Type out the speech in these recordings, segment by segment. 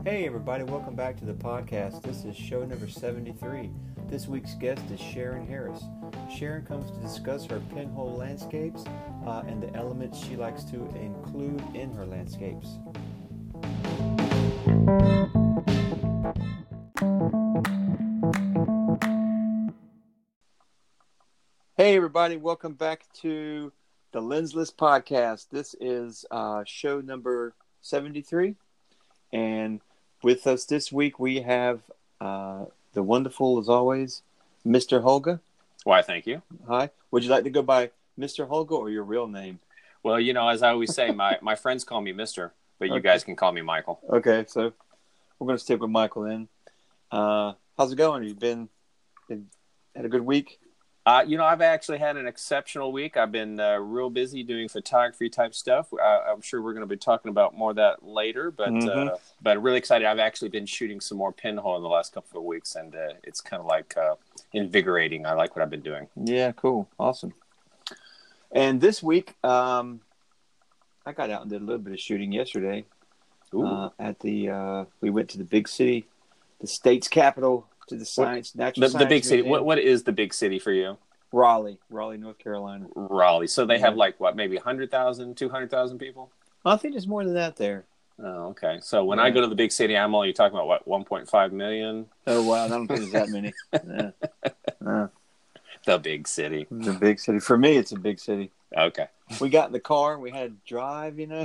Hey everybody, welcome back to the podcast. This is show number 73. This week's guest is Sharon Harris. Sharon comes to discuss her pinhole landscapes and the elements she likes to include in her landscapes. Hey everybody, welcome back to the Lensless podcast. This is show number 73, and with us this week we have the wonderful, as always, Mr. Holga. Why, thank you. Hi. Would you like to go by Mr. Holga or your real name? Well, as I always say, my friends call me Mr., but you guys can call me Michael. Okay, so we're going to stick with Michael then. How's it going? You've been had a good week? I've actually had an exceptional week. I've been real busy doing photography type stuff. I'm sure we're going to be talking about more of that later, but I'm really excited. I've actually been shooting some more pinhole in the last couple of weeks, and it's kind of like invigorating. I like what I've been doing. Yeah, cool. Awesome. And this week, I got out and did a little bit of shooting yesterday. We went to the big city, the state's capital, to the natural science the big city. museum. What is the big city for you? Raleigh, North Carolina. Raleigh. So they have maybe 100,000, 200,000 people? I think there's more than that there. Oh, okay. So when I go to the big city, I'm only talking about 1.5 million? Oh, wow. I don't think there's that many. The big city. The big city. For me, it's a big city. Okay. We got in the car and we had to drive, get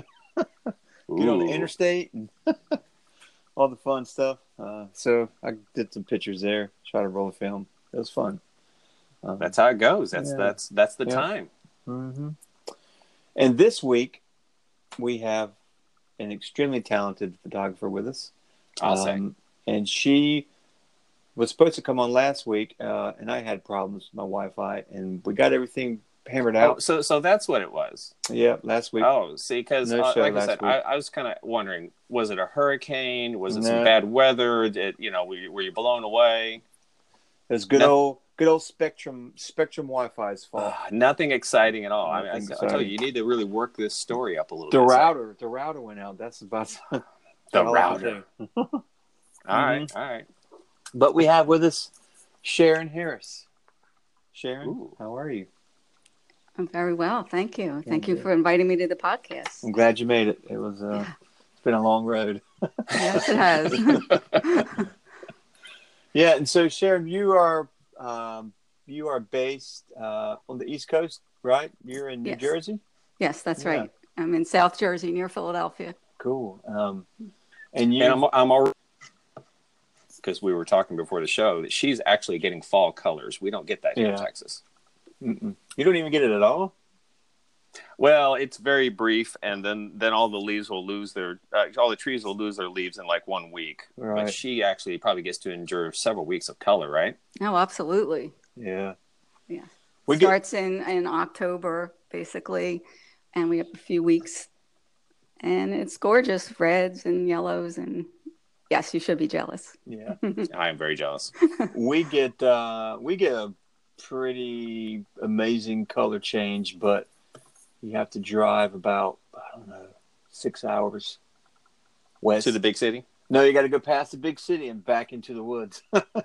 on the interstate and all the fun stuff. So I did some pictures there, try to roll a film. It was fun. That's how it goes. That's the time. Mm-hmm. And this week we have an extremely talented photographer with us. I'll say. And she was supposed to come on last week, and I had problems with my Wi-Fi, and we got everything hammered out. Oh, so that's what it was. Yeah, last week. Oh, see, because like I said, I was kind of wondering, was it a hurricane? Was it some bad weather? Were you blown away? It was good old Spectrum Wi-Fi's fault. Nothing exciting at all. I tell you need to really work this story up a little bit. The router went out. That's about the router. All right. But we have with us Sharon Harris. Sharon, how are you? I'm very well, thank you. Thank you for inviting me to the podcast. I'm glad you made it. It was it's been a long road. Yes, it has. Yeah, and so Sharon, you are based on the East Coast, right? You're in New Jersey? Yes, that's right. I'm in South Jersey, near Philadelphia. Cool. And I'm already, because we were talking before the show, that she's actually getting fall colors. We don't get that here in Texas. Mm-mm. You don't even get it at all? Well, it's very brief, and then all the leaves will lose all the trees will lose their leaves in like 1 week. Right. But she actually probably gets to endure several weeks of color, right? Oh, absolutely. Yeah. Yeah. Starts in October, basically, and we have a few weeks. And it's gorgeous, reds and yellows, and yes, you should be jealous. Yeah. I am very jealous. We get a pretty amazing color change, but you have to drive about 6 hours west to the big city. No, you got to go past the big city and back into the woods.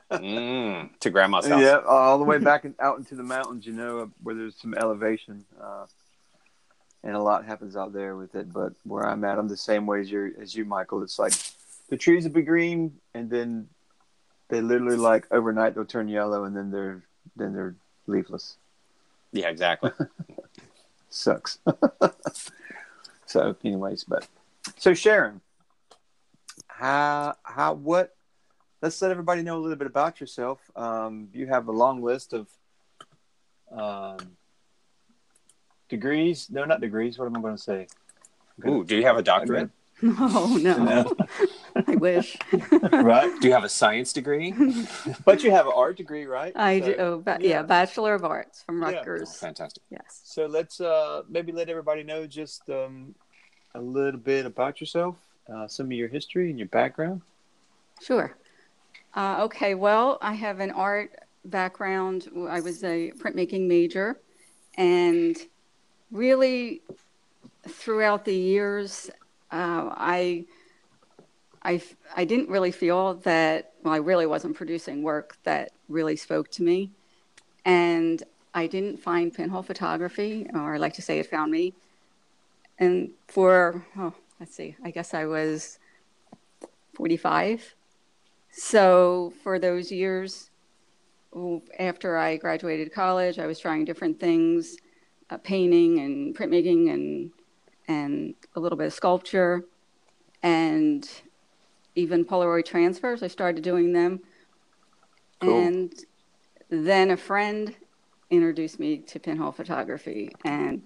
To Grandma's house. Yeah, all the way back out into the mountains. Where there's some elevation, and a lot happens out there with it. But where I'm at, I'm the same way as you, Michael. It's like the trees will be green, and then they literally like overnight they'll turn yellow, and then they're leafless. Yeah, exactly. Sucks. So anyways, so Sharon, let's let everybody know a little bit about yourself. You have a long list of degrees. No, not degrees. What am I going to say? Ooh, do you have a doctorate? No. I wish. Right? Do you have a science degree? But you have an art degree, right? I do. Bachelor of Arts from Rutgers. Oh, fantastic. Yes. So let's maybe let everybody know just a little bit about yourself, some of your history and your background. Sure. Okay. Well, I have an art background. I was a printmaking major, and really throughout the years, I I didn't really feel that, well, I really wasn't producing work that really spoke to me. And I didn't find pinhole photography, or I like to say it found me. And let's see, I guess I was 45. So for those years, after I graduated college, I was trying different things, painting and printmaking and a little bit of sculpture and even Polaroid transfers. I started doing them. Cool. And then a friend introduced me to pinhole photography, and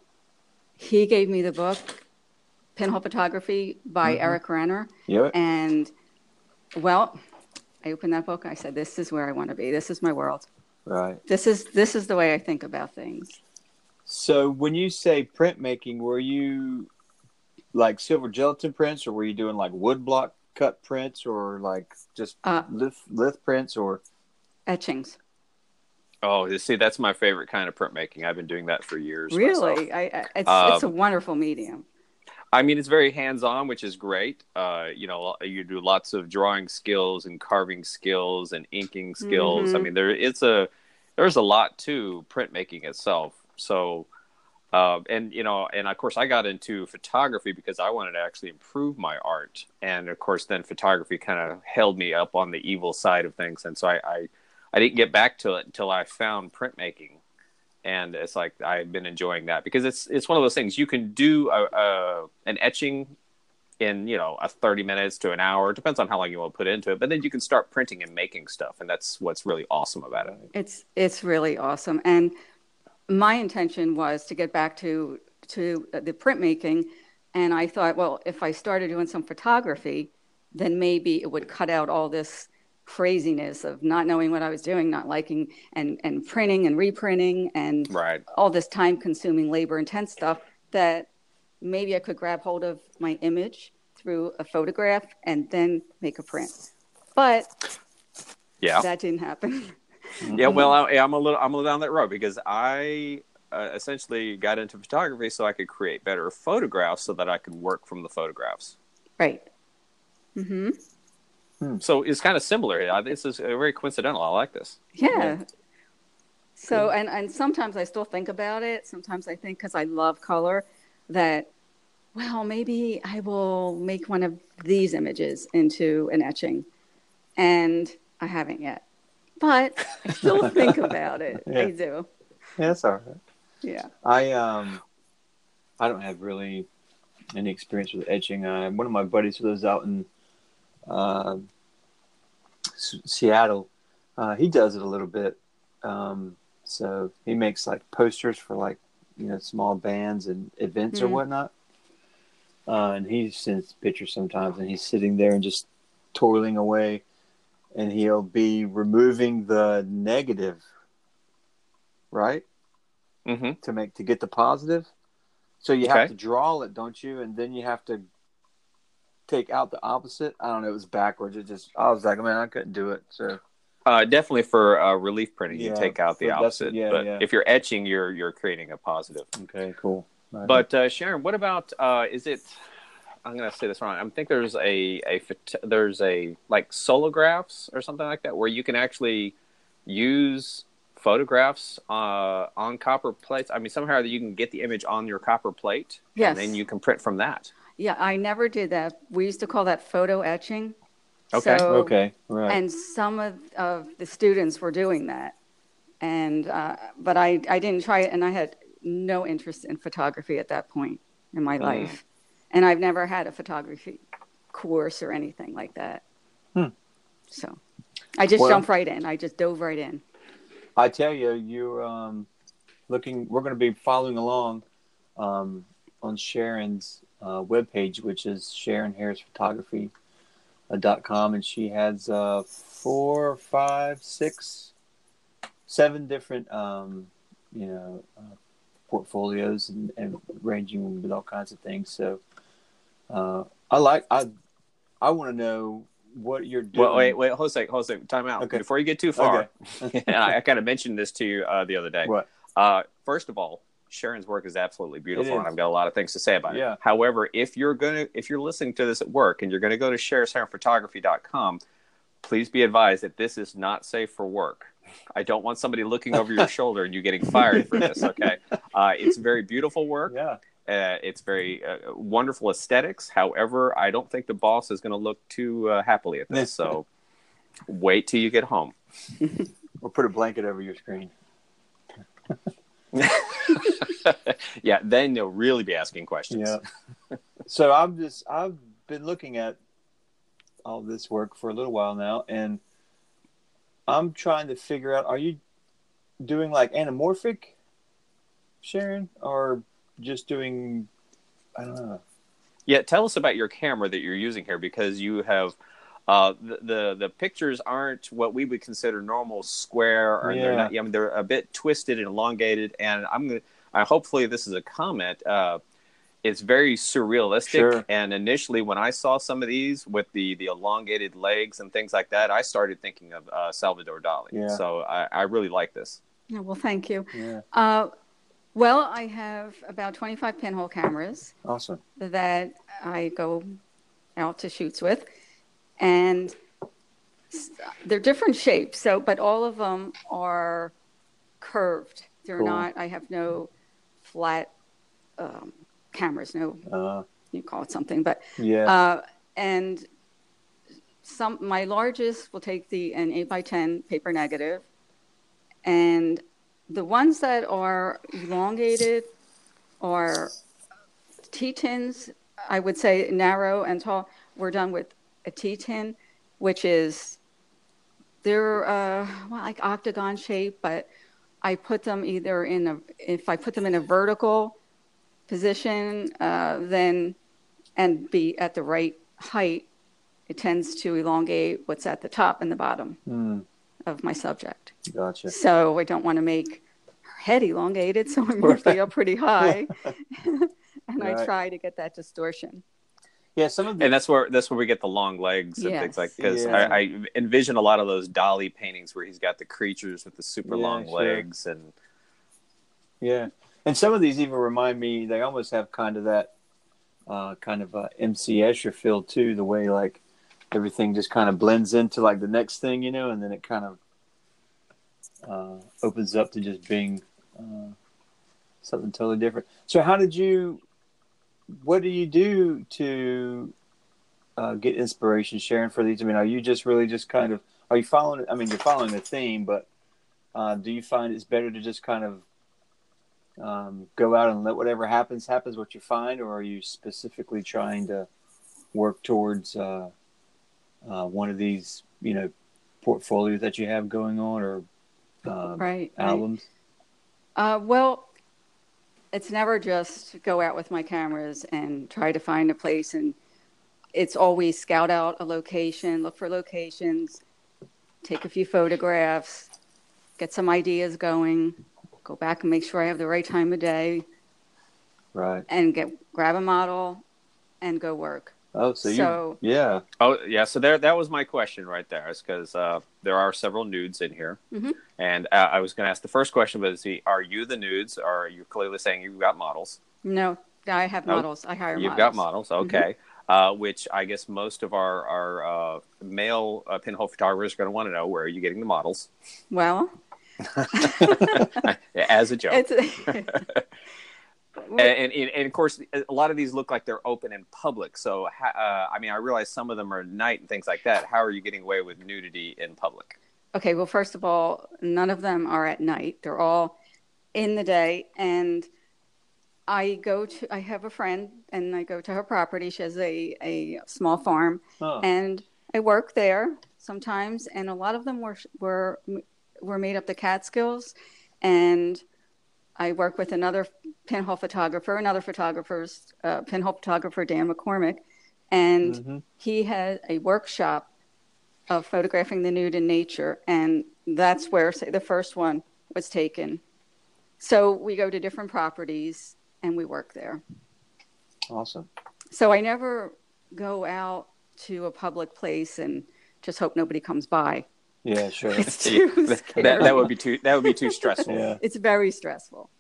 he gave me the book Pinhole Photography by Eric Renner. Yep. And well, I opened that book. I said, "This is where I want to be. This is my world. Right. This is the way I think about things." So when you say printmaking, were you like silver gelatin prints, or were you doing like wood block cut prints, or like just litho prints, or etchings? Oh, see, that's my favorite kind of printmaking. I've been doing that for years. Really? It's a wonderful medium. I mean, it's very hands-on, which is great. You do lots of drawing skills and carving skills and inking skills. I mean, there's a lot to printmaking itself. So, and of course, I got into photography because I wanted to actually improve my art. And of course, then photography kind of held me up on the evil side of things. And so I didn't get back to it until I found printmaking. And it's like I've been enjoying that because it's one of those things you can do an etching in 30 minutes to an hour. It depends on how long you want to put into it, but then you can start printing and making stuff, and that's what's really awesome about it. It's really awesome. And my intention was to get back to the printmaking, and I thought, well, if I started doing some photography, then maybe it would cut out all this craziness of not knowing what I was doing, not liking and printing and reprinting and all this time consuming labor intense stuff, that maybe I could grab hold of my image through a photograph and then make a print. But that didn't happen. Yeah, well, I'm a little down that road because I essentially got into photography so I could create better photographs so that I could work from the photographs. Right. So it's kind of similar. This is very coincidental. I like this. Yeah. So, and sometimes I still think about it. Sometimes I think, because I love color, that, well, maybe I will make one of these images into an etching. And I haven't yet. But I still think about it. I do. Yeah, that's all right. Yeah. I don't have really any experience with etching. One of my buddies who lives out in Seattle, he does it a little bit. So he makes like posters for like small bands and events or whatnot. And he sends pictures sometimes, and he's sitting there and just toiling away, and he'll be removing the negative, right? To get the positive. So you have to draw it, don't you? And then you have to take out the opposite. I don't know. It was backwards. I was like, man, I couldn't do it. So definitely for relief printing, you take out the opposite. But if you're etching, you're creating a positive. Okay, cool. Right. But Sharon, what about is it? I'm going to say this wrong. I think there's a like solographs or something like that where you can actually use photographs on copper plates. I mean, somehow you can get the image on your copper plate, and then you can print from that. Yeah, I never did that. We used to call that photo etching. Okay. Okay. Right. And some of the students were doing that, and but I didn't try it, and I had no interest in photography at that point in my life, and I've never had a photography course or anything like that. So I just jumped right in. I just dove right in. I tell you, you're looking. We're going to be following along on Sharon's webpage, which is SharonHarrisPhotography.com, and she has 4, 5, 6, 7 different portfolios and ranging with all kinds of things. So I want to know what you're doing. Well, wait, hold a second, time out. Okay. Before you get too far, and I kind of mentioned this to you the other day. What? First of all, Sharon's work is absolutely beautiful, It and is. I've got a lot of things to say about Yeah. it. However, if you're listening to this at work and you're going to go to SharonPhotography.com, please be advised that this is not safe for work. I don't want somebody looking over your shoulder and you getting fired for this. Okay, it's very beautiful work. Yeah. It's very wonderful aesthetics. However, I don't think the boss is going to look too happily at this. So wait till you get home. Or put a blanket over your screen. Yeah, then you'll really be asking questions. Yeah. So I've been looking at all this work for a little while now, and I'm trying to figure out, are you doing like anamorphic, Sharon, or just doing, I don't know. Yeah, tell us about your camera that you're using here, because you have the pictures aren't what we would consider normal square, or they're not. I mean, they're a bit twisted and elongated. And hopefully this is a comment. It's very surrealistic. Sure. And initially, when I saw some of these with the elongated legs and things like that, I started thinking of Salvador Dali. Yeah. So I really like this. Yeah, well, thank you. Yeah. Well, I have about 25 pinhole cameras Awesome. that I go out to shoots with, and they're different shapes. But all of them are curved. They're Cool. not. I have no flat cameras. No, you call it something, but Yeah. and my largest will take an 8x10 paper negative, and the ones that are elongated are T10s, I would say narrow and tall. We're done with a T10, which is, they're like octagon shape, but I put them either if I put them in a vertical position, then, and be at the right height, it tends to elongate what's at the top and the bottom of my subject. Gotcha. So I don't want to make her head elongated, so I move it up pretty high, and Right. I try to get that distortion. Yeah. Some of the, And that's where we get the long legs and things like, because Yeah. I envision a lot of those Dali paintings where he's got the creatures with the super long sure. legs. And yeah. And some of these even remind me, they almost have kind of that kind of MC Escher feel too, the way like everything just kind of blends into like the next thing, and then it kind of opens up to just being something totally different. So what do you do to get inspiration, Sharon, for these? I mean, are you just really just kind of, are you following, I mean, you're following a theme, but do you find it's better to just kind of go out and let whatever happens what you find, or are you specifically trying to work towards one of these, portfolios that you have going on, or albums? Well, it's never just go out with my cameras and try to find a place, and it's always scout out a location, look for locations, take a few photographs, get some ideas going, go back and make sure I have the right time of day, Right. and grab a model and go work. Oh, yeah. Oh, yeah. So that was my question right there, is because there are several nudes in here. Mm-hmm. And I was going to ask the first question, but are you the nudes, or are you clearly saying you've got models? No, I have models. I hire models. You've got models. Okay. Which I guess most of our male pinhole photographers are going to want to know, where are you getting the models? Well, as a joke. And of course, a lot of these look like they're open in public. So, I realize some of them are at night and things like that. How are you getting away with nudity in public? Okay, well, first of all, none of them are at night. They're all in the day. And I have a friend, and I go to her property. She has a small farm, and I work there sometimes. And a lot of them were made up the Catskills, and I work with another pinhole photographer, pinhole photographer, Dan McCormick, and he had a workshop of photographing the nude in nature, and that's where, say, the first one was taken. So we go to different properties, and we work there. Awesome. So I never go out to a public place and just hope nobody comes by. Yeah, sure. It's too scary. that would be too stressful. Yeah. It's very stressful.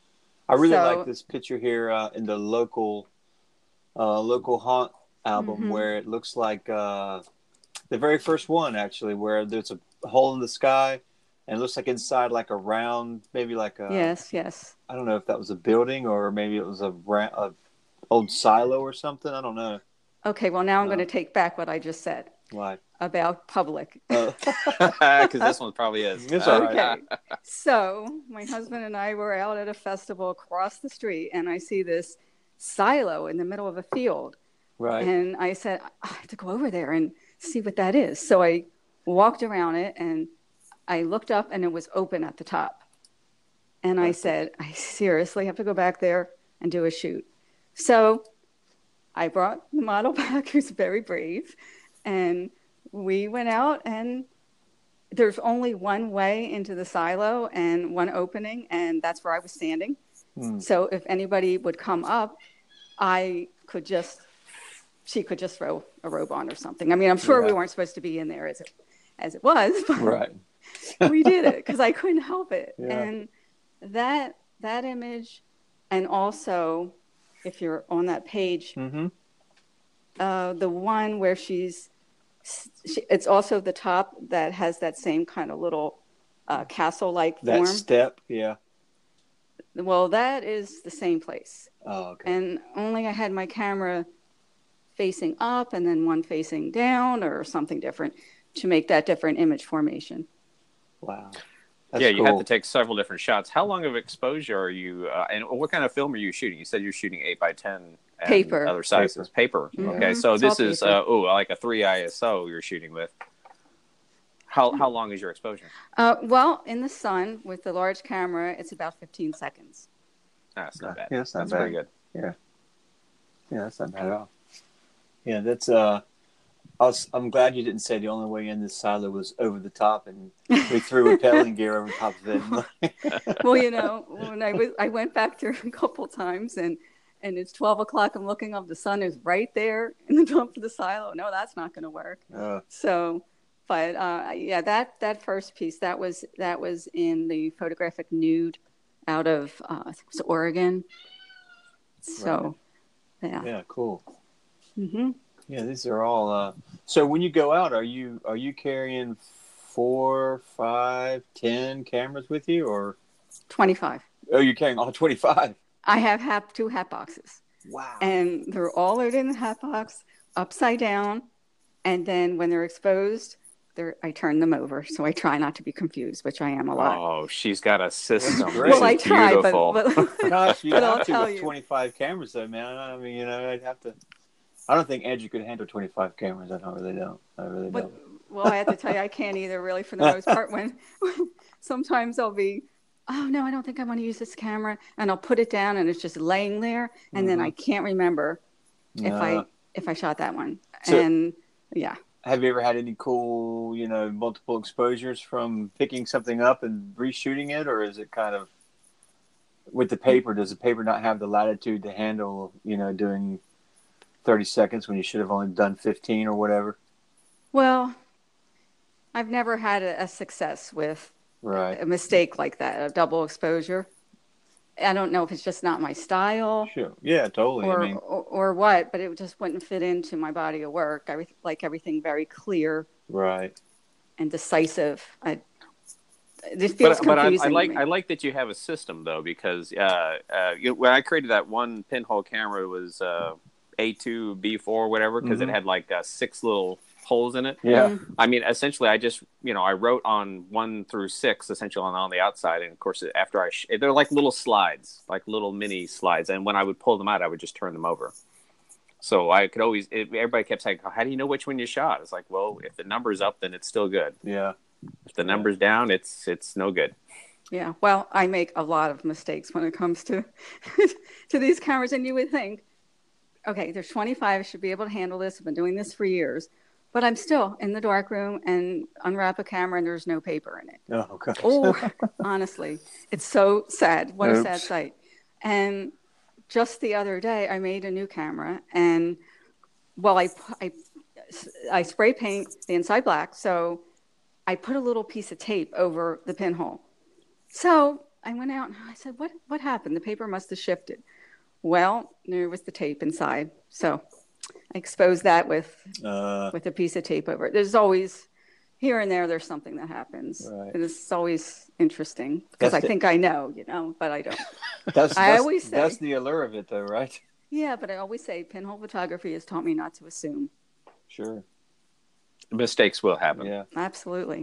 I really So, like this picture here in the local haunt album where it looks like the very first one actually, where there's a hole in the sky and it looks like inside like a round, maybe like a yes, yes. I don't know if that was a building or maybe it was a old silo or something. I don't know. Okay, well, now I'm going to take back what I just said Why? about public. Because this one probably is. It's all right. Okay, so my husband and I were out at a festival across the street, and I see this silo in the middle of a field. Right. And I said, I have to go over there and see what that is. So I walked around it, and I looked up, and it was open at the top. And I said, I seriously have to go back there and do a shoot. So I brought the model back, who's very brave, and we went out, and there's only one way into the silo and one opening, and that's where I was standing. So if anybody would come up, she could just throw a robe on or something. I mean, I'm sure we weren't supposed to be in there as it was, but Right. we did it because I couldn't help it. Yeah. And that image, and also if you're on that page, the one where it's also the top that has that same kind of little castle-like That form. step, yeah. Well, that is the same place. Oh, okay. And only I had my camera facing up and then one facing down or something different to make that different image formation. Wow. That's you cool. have to take several different shots. How long of exposure are you, and what kind of film are you shooting? You said you're shooting 8x10 and Paper. other sizes. Paper. Mm-hmm. Okay, so It's this all is paper. like a 3 ISO you're shooting with. How long is your exposure? Well, in the sun with the large camera, it's about 15 seconds. That's not bad. Yeah, that's not bad. Pretty good. Yeah, that's not bad at all. Yeah, that's I'm glad you didn't say the only way in this silo was over the top, and we threw rappelling gear over top of it. Well, when I went back there a couple times, and it's 12 o'clock, I'm looking up, the sun is right there in the top of the silo. No, that's not going to work. So, but that first piece that was in the photographic nude out of I think it was Oregon. So, Right. Yeah, cool. Mm-hmm. Yeah, these are all. So when you go out, are you carrying 4, 5, 10 cameras with you, or 25? Oh, you're carrying all 25. I have 2 hat boxes. Wow. And they're all loaded in the hat box, upside down, and then when they're exposed, I turn them over. So I try not to be confused, which I am a lot. Oh, she's got a system. Great. Well, I try, beautiful. but Gosh, you but have I'll to tell with you. 25 cameras, though, man. I mean, I'd have to. I don't think Andrew could handle 25 cameras. I really don't. Well, I have to tell you, I can't either, really, for the most part. When sometimes I'll be, oh no, I don't think I want to use this camera, and I'll put it down, and it's just laying there, and then I can't remember if I shot that one. So, and yeah. Have you ever had any cool, multiple exposures from picking something up and reshooting it, or is it kind of with the paper? Does the paper not have the latitude to handle, doing 30 seconds when you should have only done 15 or whatever? Well, I've never had a success with a mistake like that, a double exposure. I don't know if it's just not my style. Sure. Yeah, totally. Or what, but it just wouldn't fit into my body of work. I like everything very clear. Right. And decisive. This feels confusing. I like that you have a system, though, because when I created that one pinhole camera, it was A2, B4, whatever, because it had like 6 little holes in it. Yeah. Mm-hmm. I mean, essentially, I just, I wrote on 1 through 6, essentially on the outside. And of course, after they're like little slides, like little mini slides. And when I would pull them out, I would just turn them over. So I could always, everybody kept saying, how do you know which one you shot? It's like, well, if the number's up, then it's still good. Yeah. If the number's down, it's no good. Yeah. Well, I make a lot of mistakes when it comes to to these cameras. And you would think, okay, there's 25, I should be able to handle this. I've been doing this for years. But I'm still in the dark room and unwrap a camera and there's no paper in it. Oh, gosh. Oh, honestly, it's so sad. What a sad sight. And just the other day, I made a new camera and, well, I spray paint the inside black. So I put a little piece of tape over the pinhole. So I went out and I said, what happened? The paper must have shifted. Well, there was the tape inside. So I exposed that with a piece of tape over it. There's always, here and there's something that happens. Right. And it's always interesting because I think I know, but I don't. I always say, that's the allure of it, though, right? Yeah, but I always say pinhole photography has taught me not to assume. Sure. Mistakes will happen. Yeah. Absolutely.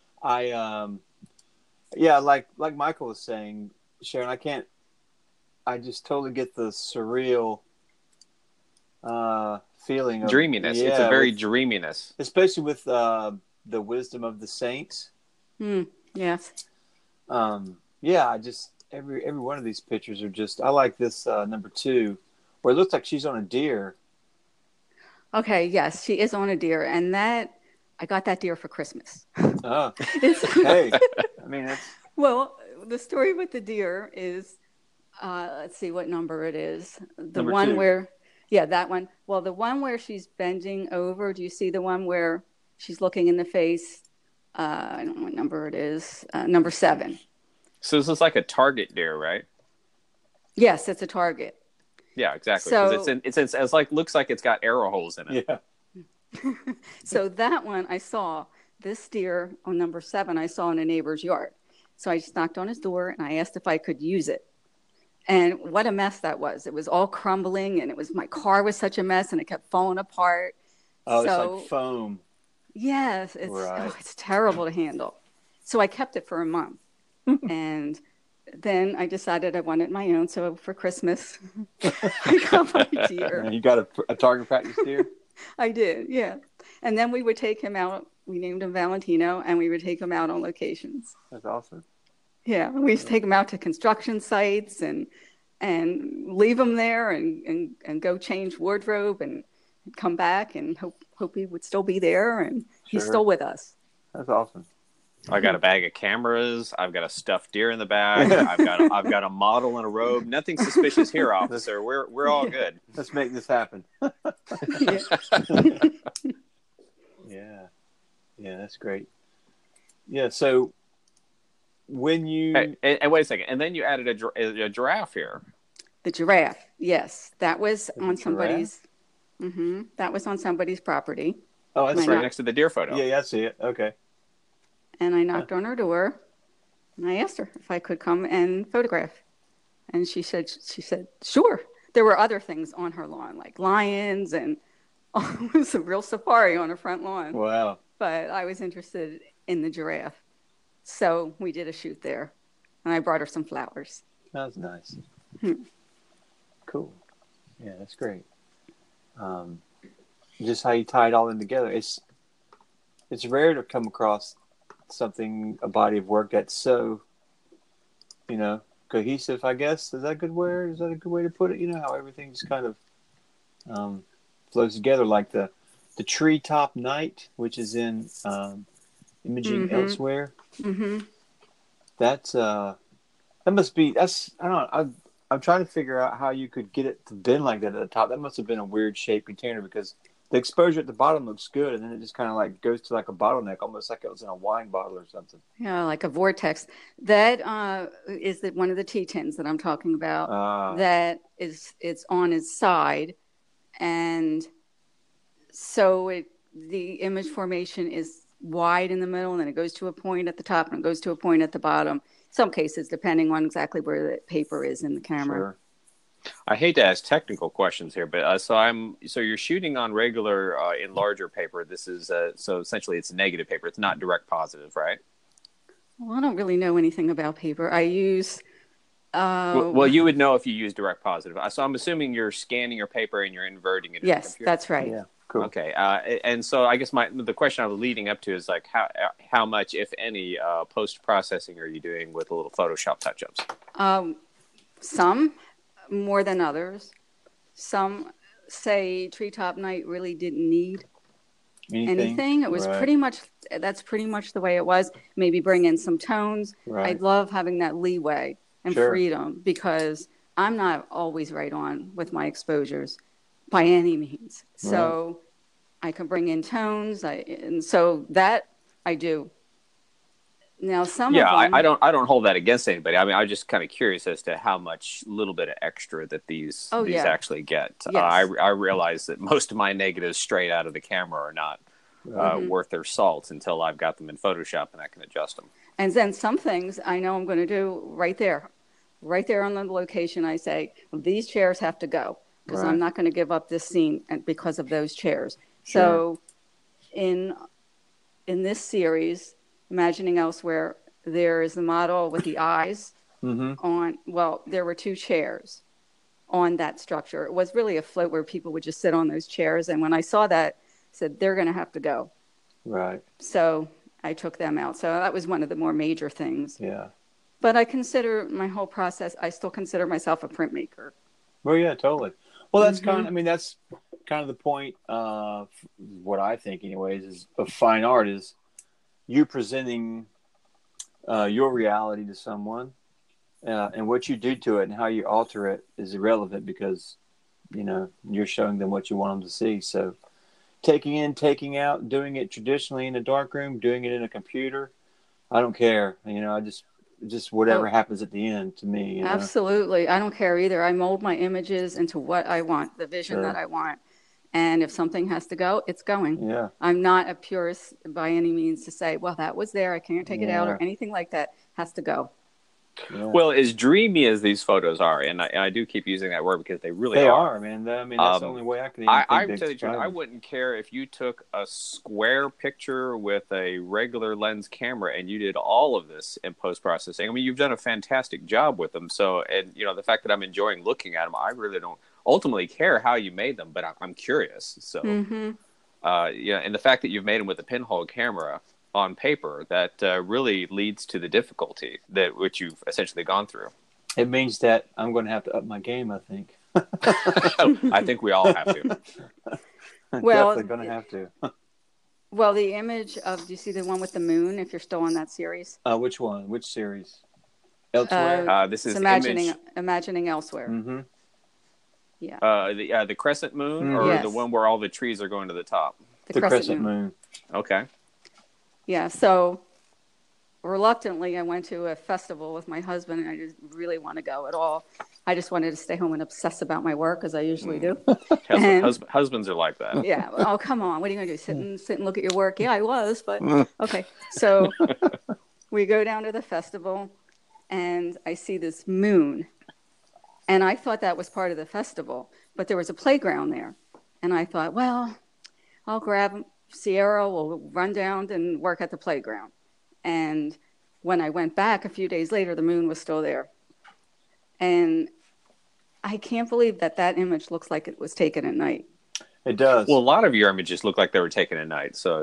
Like Michael was saying, Sharon, I just totally get the surreal feeling of dreaminess. Yeah, it's a very dreaminess, especially with the wisdom of the saints. Yes. I just every one of these pictures are just. I like this number 2, where it looks like she's on a deer. Okay. Yes, she is on a deer, and I got that deer for Christmas. Oh, hey, I mean that's. Well, the story with the deer is, let's see what number it is. The number one 2. where, that one. Well, the one where she's bending over. Do you see the one where she's looking in the face? I don't know what number it is. Number 7. So this is like a target deer, right? Yes, it's a target. Yeah, exactly. So it's like looks like it's got arrow holes in it. Yeah. So that one I saw. This deer on number 7 I saw in a neighbor's yard. So I just knocked on his door and I asked if I could use it. And what a mess that was. It was all crumbling and my car was such a mess and it kept falling apart. Oh, it's like foam. Yes. It's terrible to handle. So I kept it for a month. And then I decided I wanted my own. So for Christmas, I got my deer. You got a target practice deer? I did, yeah. And then we would take him out. We named him Valentino, and we would take him out on locations. That's awesome. Yeah, we used to take him out to construction sites and leave him there and go change wardrobe and come back and hope he would still be there, and he's still with us. That's awesome. I got a bag of cameras. I've got a stuffed deer in the bag. I've got a model in a robe. Nothing suspicious here, officer. We're all good. Let's make this happen. Yeah, that's great. Yeah, so when you and wait a second, and then you added a giraffe here. The giraffe, yes, that was on somebody's. That was on somebody's property. Oh, that's right next to the deer photo. Yeah, I see it. Okay. And I knocked on her door, and I asked her if I could come and photograph, and she said sure. There were other things on her lawn, like lions, and it was a real safari on her front lawn. Wow. But I was interested in the giraffe. So we did a shoot there. And I brought her some flowers. That was nice. Cool. Yeah, that's great. Just how you tie it all in together. It's rare to come across a body of work that's so, cohesive, I guess. Is that a good word? Is that a good way to put it? How everything just kind of flows together, like the Treetop Night, which is in Imaging Elsewhere. That must be. I don't know. I'm trying to figure out how you could get it to bend like that at the top. That must have been a weird shaped container because the exposure at the bottom looks good, and then it just kind of like goes to like a bottleneck, almost like it was in a wine bottle or something. Yeah, like a vortex. That is one of the T-tins that I'm talking about. That it's on its side, and so the image formation is wide in the middle, and then it goes to a point at the top, and it goes to a point at the bottom. Some cases, depending on exactly where the paper is in the camera. Sure. I hate to ask technical questions here, but so you're shooting on regular in larger paper. This is so essentially it's negative paper. It's not direct positive, right? Well, I don't really know anything about paper. I use. Well, you would know if you use direct positive. So I'm assuming you're scanning your paper and you're inverting it. Yes, that's right. Yeah. Cool. Okay, and so I guess the question I was leading up to is like how much, if any, post processing are you doing with a little Photoshop touch ups? Some more than others. Some say Treetop Night really didn't need anything. It was that's pretty much the way it was. Maybe bring in some tones. Right. I love having that leeway and freedom because I'm not always right on with my exposures. By any means. So I can bring in tones. And so that I do. Now, some Yeah, of them, I don't hold that against anybody. I mean, I'm just kind of curious as to how much little bit of extra that oh these yeah, actually get. yes. I realize that most of my negatives straight out of the camera are not Right. worth their salt until I've got them in Photoshop and I can adjust them. And then some things I know I'm going to do right there on the location. I say, well, these chairs have to go because I'm Right. not going to give up this scene because of those chairs. Sure. So in this series, Imagining Elsewhere, there is the model with the eyes Mm-hmm. on. Well, there were two chairs on that structure. It was really a float where people would just sit on those chairs. And when I saw that, I said they're going to have to go. Right. So I took them out. So that was one of the more major things. Yeah. But I consider my whole process, I still consider myself a printmaker. Well, yeah, totally. Well, that's Mhm. I mean, that's kind of the point of what I think, anyways, is of fine art is you presenting your reality to someone, and what you do to it and how you alter it is irrelevant because, you're showing them what you want them to see. So taking in, taking out, doing it traditionally in a dark room, doing it in a computer, I don't care. I just whatever Oh, happens at the end to me. absolutely. I don't care either. I mold my images into what I want, the vision that Sure. I want. And if something has to go, it's going. Yeah. I'm not a purist by any means to say, well, that was there. I can't take it out or Yeah. anything like that. Has to go. Yeah. Well, as dreamy as these photos are, and I do keep using that word because they really They are. are, man. I mean, that's the only way I can even I think to tell you the truth, describe I it. wouldn't care if you took a square picture with a regular lens camera and you did all of this in post processing. I mean, you've done a fantastic job with them. So, and the fact that I'm enjoying looking at them, I really don't ultimately care how you made them, but I'm curious. So, Mm-hmm. and the fact that you've made them with a pinhole camera on paper, that really leads to the difficulty which you've essentially gone through. It means that I'm going to have to up my game, I think. I think we all have to. Well, Definitely going to have to. well, the image of, do you see the one with the moon, if you're still on that series? Which one? Which series? Elsewhere? This It's is image. Imagining Elsewhere. Mm-hmm. Yeah. The crescent moon, Mm. or Yes. the one where all the trees are going to the top. The crescent moon. Okay. Yeah. So reluctantly, I went to a festival with my husband, and I didn't really want to go at all. I just wanted to stay home and obsess about my work, as I usually do. And Husbands are like that. yeah, oh come on, what are you going to do? Sit and look at your work? Yeah, I was, but okay. So we go down to the festival, and I see this moon, and I thought that was part of the festival, but there was a playground there, and I thought, well, I'll grab Sierra, we'll run down and work at the playground. And when I went back a few days later, the moon was still there. And I can't believe that image looks like it was taken at night. It does. Well, a lot of your images look like they were taken at night. So,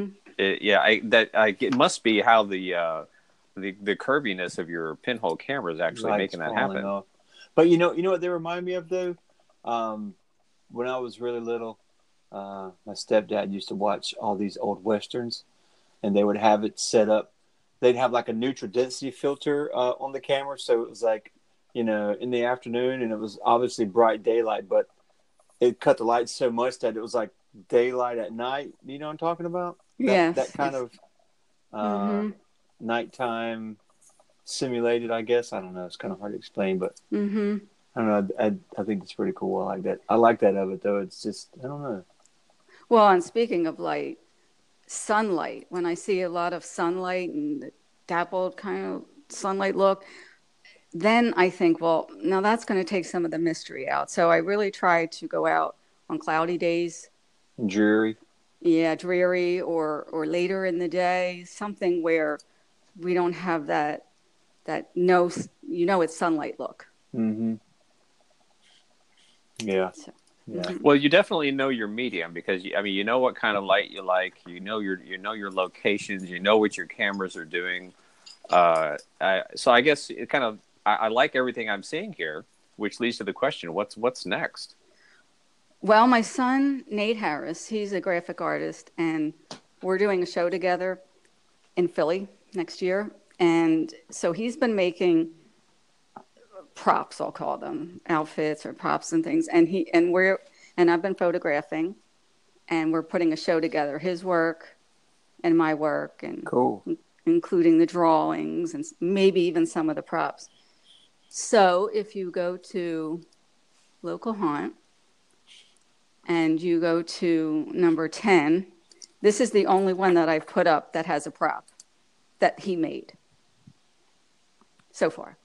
it must be how the curviness of your pinhole camera is actually Light's making that falling happen. off. But you know what they remind me of, though? When I was really little, my stepdad used to watch all these old Westerns, and they would have it set up. They'd have like a neutral density filter on the camera. So it was like, in the afternoon, and it was obviously bright daylight, but it cut the lights so much that it was like daylight at night. You know what I'm talking about? Yes. That kind of nighttime simulated, I guess. I don't know. It's kind of hard to explain, but I don't know. I think it's pretty cool. I like that. I like that of it, though. It's just, I don't know. Well, and speaking of light, sunlight, when I see a lot of sunlight and the dappled kind of sunlight look, then I think, well, now that's going to take some of the mystery out. So I really try to go out on cloudy days. Dreary. Yeah, dreary or later in the day, something where we don't have that no, it's sunlight look. Mm-hmm. Yeah. So, Yeah. Well, you definitely know your medium because you know what kind of light you like. You know your locations. You know what your cameras are doing. So I guess it kind of I like everything I'm seeing here, which leads to the question: what's next? Well, my son Nate Harris, he's a graphic artist, and we're doing a show together in Philly next year, and so he's been making props, I'll call them outfits or props and things, and I've been photographing, and we're putting a show together, his work and my work, and Cool. including the drawings and maybe even some of the props. So if you go to Local Haunt and you go to number 10, this is the only one that I've put up that has a prop that he made so far.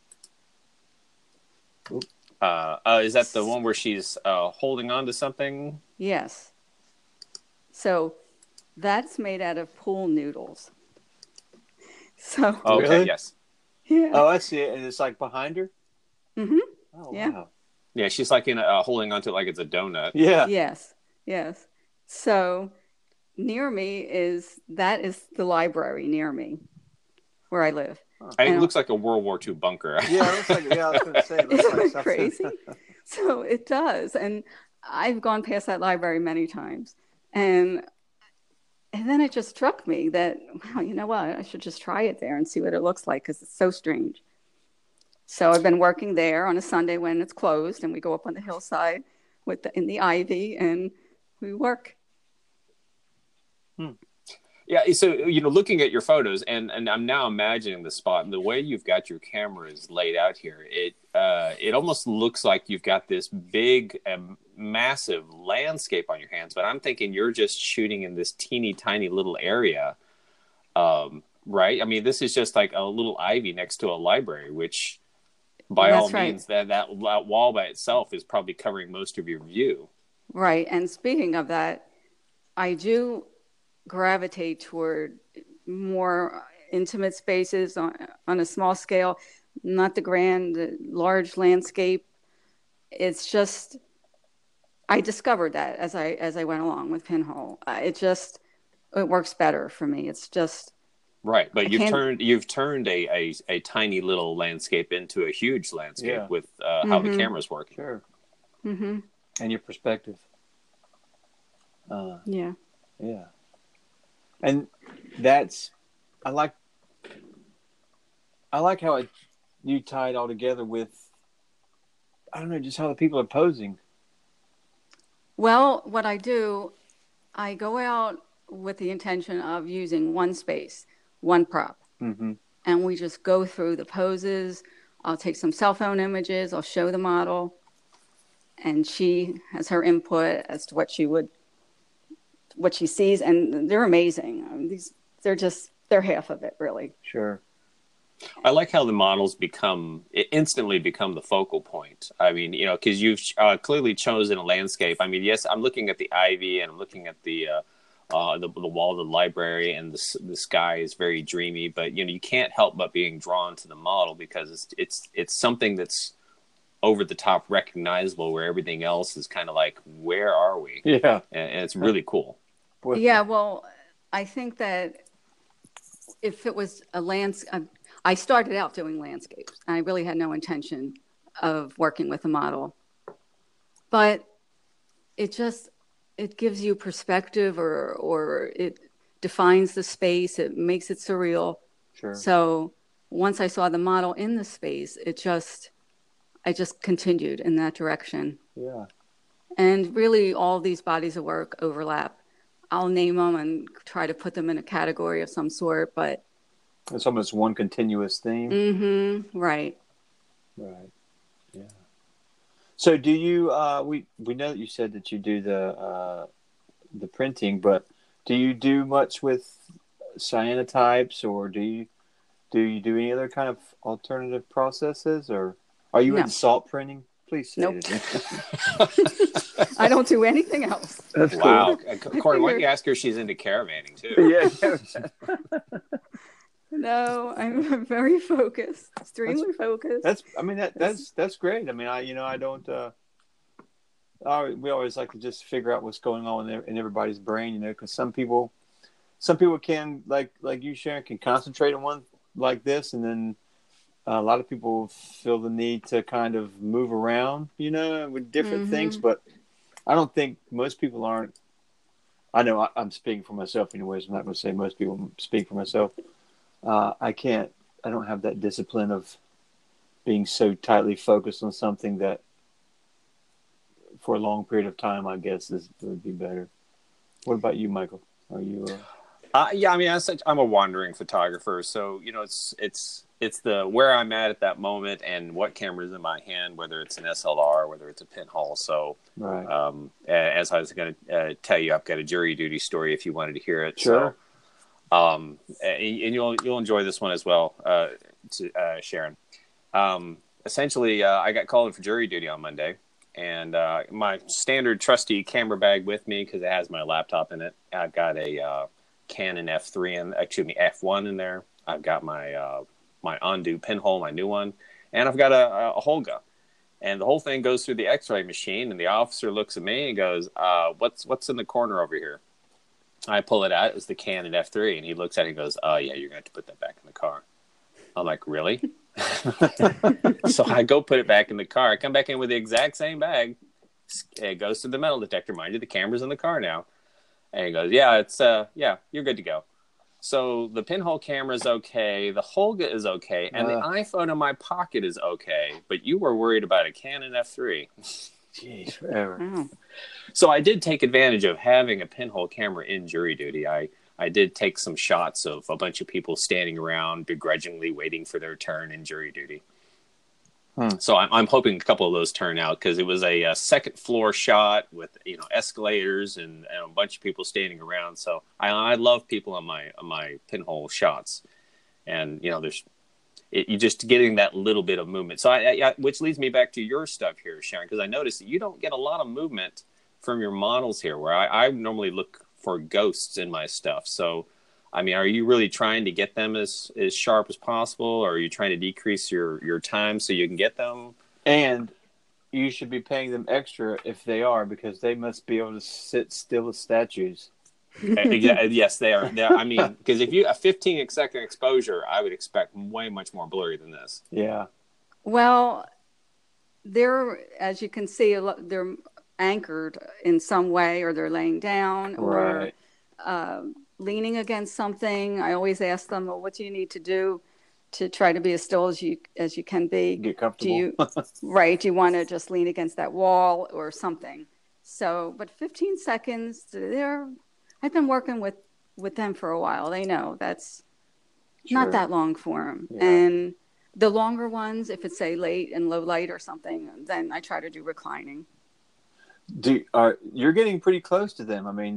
Is that the one where she's holding on to something? Yes. So that's made out of pool noodles. So. Okay. Really? Yes. Yeah. Oh, I see it, and it's like behind her. Mm-hmm. Oh, Yeah. wow. Yeah, she's like in holding onto it like it's a donut. Yeah. Yes. Yes. So near me is the library near me where I live. It looks like a World War II bunker. Yeah, it looks like. Yeah, I was going to say. It looks like Isn't something. crazy? So it does, and I've gone past that library many times, and then it just struck me that, wow, you know what? I should just try it there and see what it looks like because it's so strange. So I've been working there on a Sunday when it's closed, and we go up on the hillside in the ivy, and we work. Yeah, so looking at your photos, and I'm now imagining the spot and the way you've got your cameras laid out here. It almost looks like you've got this big, massive landscape on your hands, but I'm thinking you're just shooting in this teeny tiny little area, right? I mean, this is just like a little ivy next to a library, which, by all means, that wall by itself is probably covering most of your view. Right, and speaking of that, I do gravitate toward more intimate spaces on a small scale, not the large landscape. It's just, I discovered that as I went along with Pinhole. It works better for me. It's just right. But you've turned a tiny little landscape into a huge landscape with how the cameras work. Sure. Mm-hmm. And your perspective. Yeah. Yeah. And I like how you tie it all together with, I don't know, just how the people are posing. Well, what I do, I go out with the intention of using one space, one prop. Mm-hmm. And we just go through the poses. I'll take some cell phone images. I'll show the model. And she has her input as to what she sees. And they're amazing. I mean, they're half of it, really. Sure. I like how the models instantly become the focal point. I mean, because you've clearly chosen a landscape. I mean, yes, I'm looking at the ivy and I'm looking at the wall of the library, and the sky is very dreamy. But you can't help but being drawn to the model because it's something that's over the top recognizable, where everything else is kind of like, where are we? Yeah, and it's really cool. Yeah, well, I think that if it was a landscape, I started out doing landscapes. I really had no intention of working with a model, but it gives you perspective, or it defines the space. It makes it surreal. Sure. So once I saw the model in the space, I just continued in that direction. Yeah. And really, all these bodies of work overlap. I'll name them and try to put them in a category of some sort, but it's almost one continuous theme. Mm-hmm. Right. Right. Yeah. So do you? We know that you said that you do the printing, but do you do much with cyanotypes, or do you do any other kind of alternative processes, or are you in salt printing? Please say it again. I don't do anything else. That's wow. Cool. Corey, why don't you ask her if she's into caravanning too? Yeah. No, I'm very focused, extremely focused. That's great. I mean, I don't. We always like to just figure out what's going on in everybody's brain, because some people can like you, Sharon, can concentrate on one like this, and then a lot of people feel the need to kind of move around, with different things. But I don't think most people aren't. I know I'm speaking for myself, anyways. I'm not going to say most people. I'm speaking for myself. I don't have that discipline of being so tightly focused on something that for a long period of time, I guess would be better. What about you, Michael? Are you? Yeah, I mean, I'm a wandering photographer, so it's the where I'm at that moment and what camera's in my hand, whether it's an SLR, whether it's a pinhole. So, Right. As I was going to tell you, I've got a jury duty story if you wanted to hear it. Sure. So, and you'll enjoy this one as well, Sharon. Essentially, I got called in for jury duty on Monday, and my standard trusty camera bag with me because it has my laptop in it. I've got a Canon F1 in there. I've got my my Undo pinhole, my new one, and I've got a Holga. And the whole thing goes through the X-ray machine, and the officer looks at me and goes, "What's in the corner over here?" I pull it out. It's the Canon F3, and he looks at it and goes, "Oh yeah, you're going to have to put that back in the car." I'm like, "Really?" So I go put it back in the car. I come back in with the exact same bag. It goes to the metal detector. Mind you, the camera's in the car now. And he goes, "Yeah, you're good to go." So the pinhole camera is okay. The Holga is okay. And the iPhone in my pocket is okay. But you were worried about a Canon F3. Jeez, forever. Wow. So I did take advantage of having a pinhole camera in jury duty. I did take some shots of a bunch of people standing around begrudgingly waiting for their turn in jury duty. So I'm hoping a couple of those turn out because it was a second floor shot with escalators and a bunch of people standing around. So I love people on my pinhole shots, and there's you just getting that little bit of movement. So which leads me back to your stuff here, Sharon, because I noticed that you don't get a lot of movement from your models here, where I normally look for ghosts in my stuff. So, I mean, are you really trying to get them as sharp as possible, or are you trying to decrease your time so you can get them? And you should be paying them extra if they are, because they must be able to sit still as statues. Yes, they are. I mean, because if you a 15-second exposure, I would expect way much more blurry than this. Yeah. Well, they're, as you can see, they're anchored in some way, or they're laying down, or leaning against something. I always ask them, "Well, what do you need to do to try to be as still as you can be? Get comfortable." Do you want to just lean against that wall or something?" So, but 15 seconds, I've been working with them for a while. They know that's not that long for them. Yeah. And the longer ones, if it's say late and low light or something, then I try to do reclining. You're getting pretty close to them. I mean,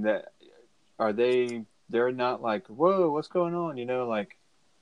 they're not like, "Whoa, what's going on?" Like,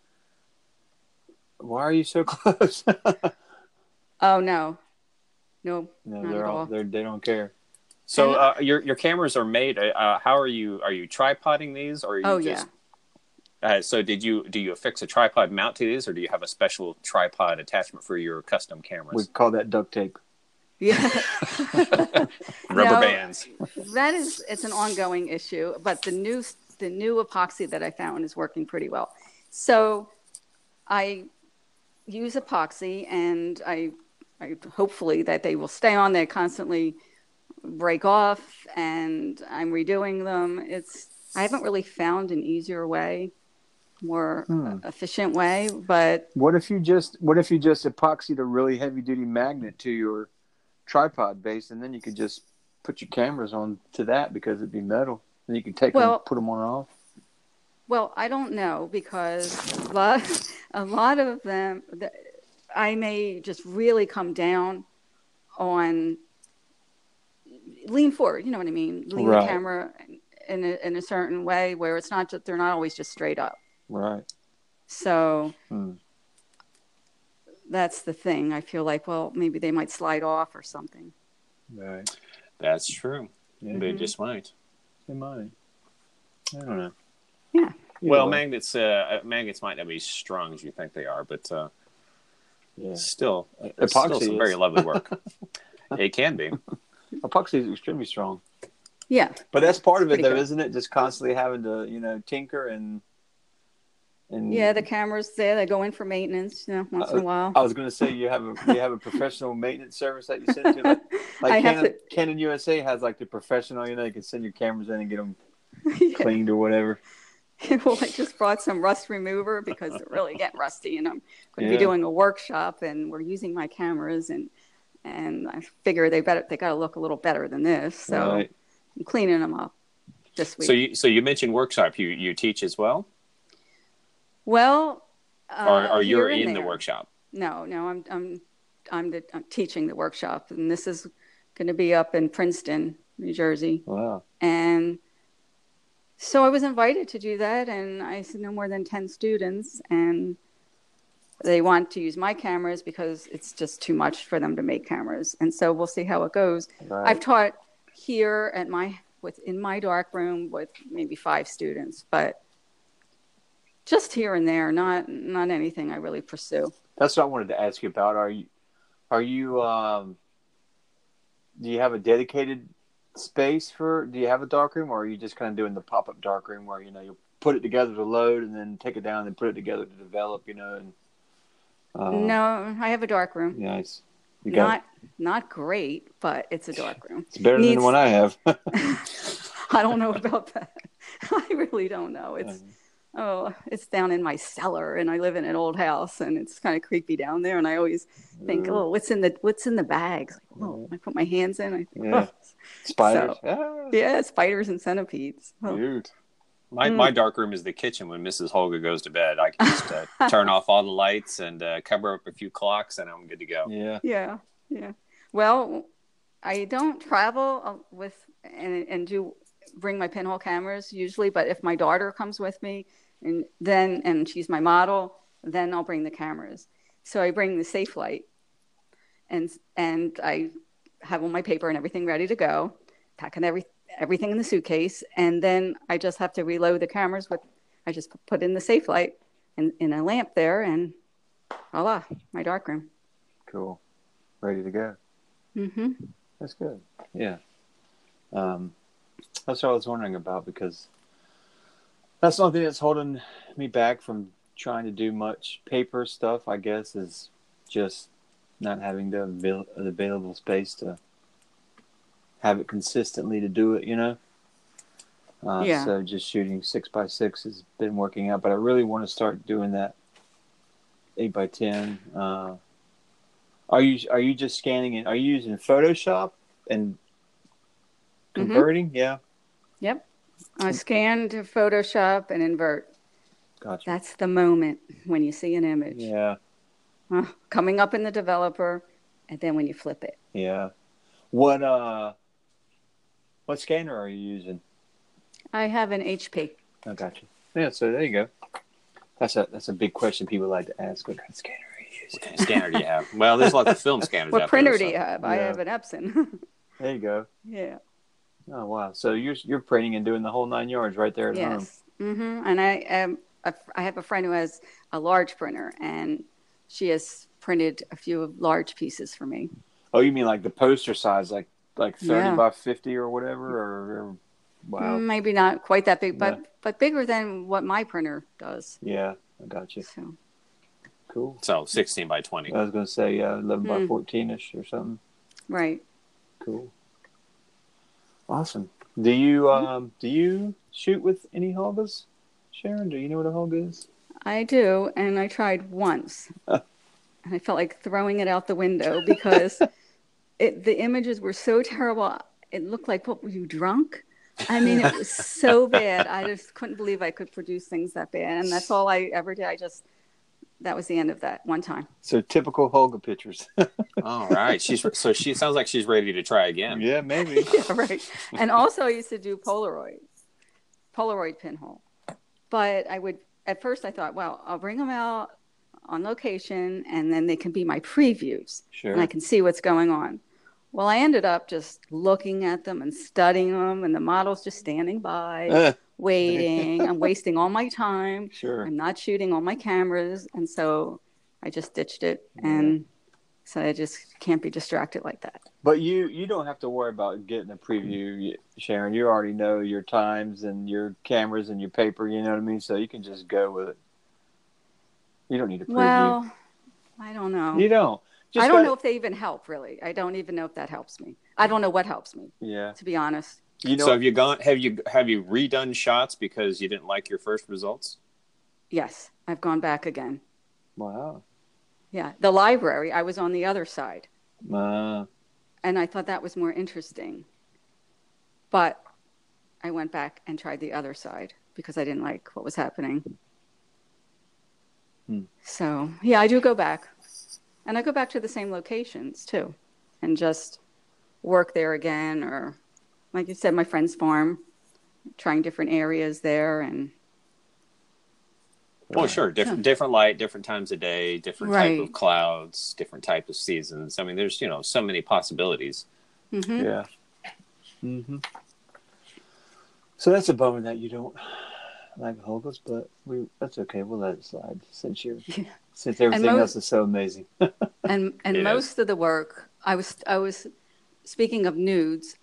why are you so close? Oh, no, not they're at all. They don't care. So your cameras are made. How are you tripoding these, or are you just? Yeah. So do you affix a tripod mount to these, or do you have a special tripod attachment for your custom cameras? We call that duct tape. Yeah. Rubber bands. It's an ongoing issue, but the new epoxy that I found is working pretty well. So I use epoxy, and I hopefully that they will stay on. They constantly break off, and I'm redoing them. I haven't really found an easier way, more efficient way, but what if you just epoxied a really heavy duty magnet to your tripod base, and then you could just put your cameras on to that, because it'd be metal, and you could take them, put them on and off. Well, I don't know, because a lot of them, I may just really come down on, lean forward, you know what I mean? Lean the camera in a certain way where it's not they're not always just straight up. Right. So that's the thing. I feel like, well, maybe they might slide off or something. Right. That's true. Yeah. They just might. They might. I don't know. Yeah. Well, magnets might not be as strong as you think they are, but still, it's still some very lovely work. It can be. Epoxy is extremely strong. Yeah. But that's part of it, though, isn't it? Just constantly having to, tinker and. Yeah, the cameras they go in for maintenance, once in a while. I was going to say, you have a professional maintenance service that you send to, like Canon USA has like the professional, you can send your cameras in and get them cleaned or whatever. Well, I just brought some rust remover because they're really getting rusty, and I'm going to be doing a workshop, and we're using my cameras, and I figure they got to look a little better than this, so I'm cleaning them up. this week. So you mentioned workshop. You teach as well, Well, or here you're and in the there. workshop? No, I'm teaching the workshop, and this is going to be up in Princeton, New Jersey. Wow. And so I was invited to do that, and I said no more than 10 students, and they want to use my cameras because it's just too much for them to make cameras. And so we'll see how it goes. Right. I've taught here in my dark room with maybe 5 students, but just here and there, not anything I really pursue. That's what I wanted to ask you about. Are you do you have a dedicated space do you have a darkroom, or are you just kind of doing the pop-up darkroom where, you put it together to load and then take it down and then put it together to develop, and No, I have a dark room. nice. You got Not great, but it's a dark room. It's better than the one I have. I don't know about that. I really don't know. It's down in my cellar, and I live in an old house, and it's kind of creepy down there. And I always think, what's in the bags? I put my hands in. I think, Yeah. Spiders. Yeah, spiders and centipedes. Dude. My dark room is the kitchen when Mrs. Holga goes to bed. I can just turn off all the lights and cover up a few clocks, and I'm good to go. Yeah. Well, I don't travel and bring my pinhole cameras usually, but if my daughter comes with me, and she's my model, then I'll bring the cameras. So I bring the safe light, and I have all my paper and everything ready to go, packing everything in the suitcase, and then I just have to reload the cameras I just put in the safe light in a lamp there, and voila, my darkroom. Cool. Ready to go. Mm-hmm. That's good. Yeah. That's what I was wondering about, because that's the only thing that's holding me back from trying to do much paper stuff, I guess, is just not having the available space to have it consistently to do it, Yeah. So just shooting 6x6 has been working out, but I really want to start doing that 8x10. Are you just scanning it? Are you using Photoshop and converting? Mm-hmm. Yeah. Yep. I scan to Photoshop and invert. Gotcha. That's the moment when you see an image. Yeah. Coming up in the developer, and then when you flip it. Yeah. What scanner are you using? I have an HP. I got you. Yeah, so there you go. That's a big question people like to ask. What kind of scanner are you using? What kind of scanner do you have? Well, there's lots of film scanners What out printer there. do you have? I have an Epson. There you go. Yeah. Oh wow! So you're printing and doing the whole 9 yards right there at home. Yes. Mm-hmm. And I have a friend who has a large printer, and she has printed a few large pieces for me. Oh, you mean like the poster size, like 30 by 50 or whatever, or wow? Maybe not quite that big, but bigger than what my printer does. Yeah, I got you. So. Cool. So 16 by 20. I was going to say 11 by 14ish or something. Right. Cool. Awesome. Do you shoot with any Holgas, Sharon? Do you know what a Holga is? I do, and I tried once, and I felt like throwing it out the window because the images were so terrible. It looked like, what, were you drunk? I mean, it was so bad. I just couldn't believe I could produce things that bad, and that's all I ever did. That was the end of that one time. So typical Holga pictures. All right. She sounds like she's ready to try again. Yeah, maybe. Yeah, right. And also I used to do Polaroid pinhole. But at first I thought, well, I'll bring them out on location, and then they can be my previews. Sure. And I can see what's going on. Well, I ended up just looking at them and studying them, and the model's just standing by, waiting. I'm wasting all my time. Sure. I'm not shooting all my cameras, and so I just ditched it. And so I just can't be distracted like that. But you don't have to worry about getting a preview, Sharon. You already know your times and your cameras and your paper, you know what I mean? So you can just go with it. You don't need a preview. Well, I don't know. You don't. I don't know if they even help, really. I don't even know if that helps me. I don't know what helps me. Yeah. To be honest. So have you redone shots because you didn't like your first results? Yes, I've gone back again. Wow. Yeah, the library, I was on the other side. And I thought that was more interesting. But I went back and tried the other side because I didn't like what was happening. So, yeah, I do go back. And I go back to the same locations, too, and just work there again. Or, like you said, my friend's farm, trying different areas there. And well, sure, different light, different times of day, different type of clouds, different type of seasons. I mean, there's, so many possibilities. Mm-hmm. Yeah. Mm-hmm. So that's a bummer that you don't like Hogels, but that's okay. We'll let it slide since everything else is so amazing. and most of the work, I was speaking of nudes,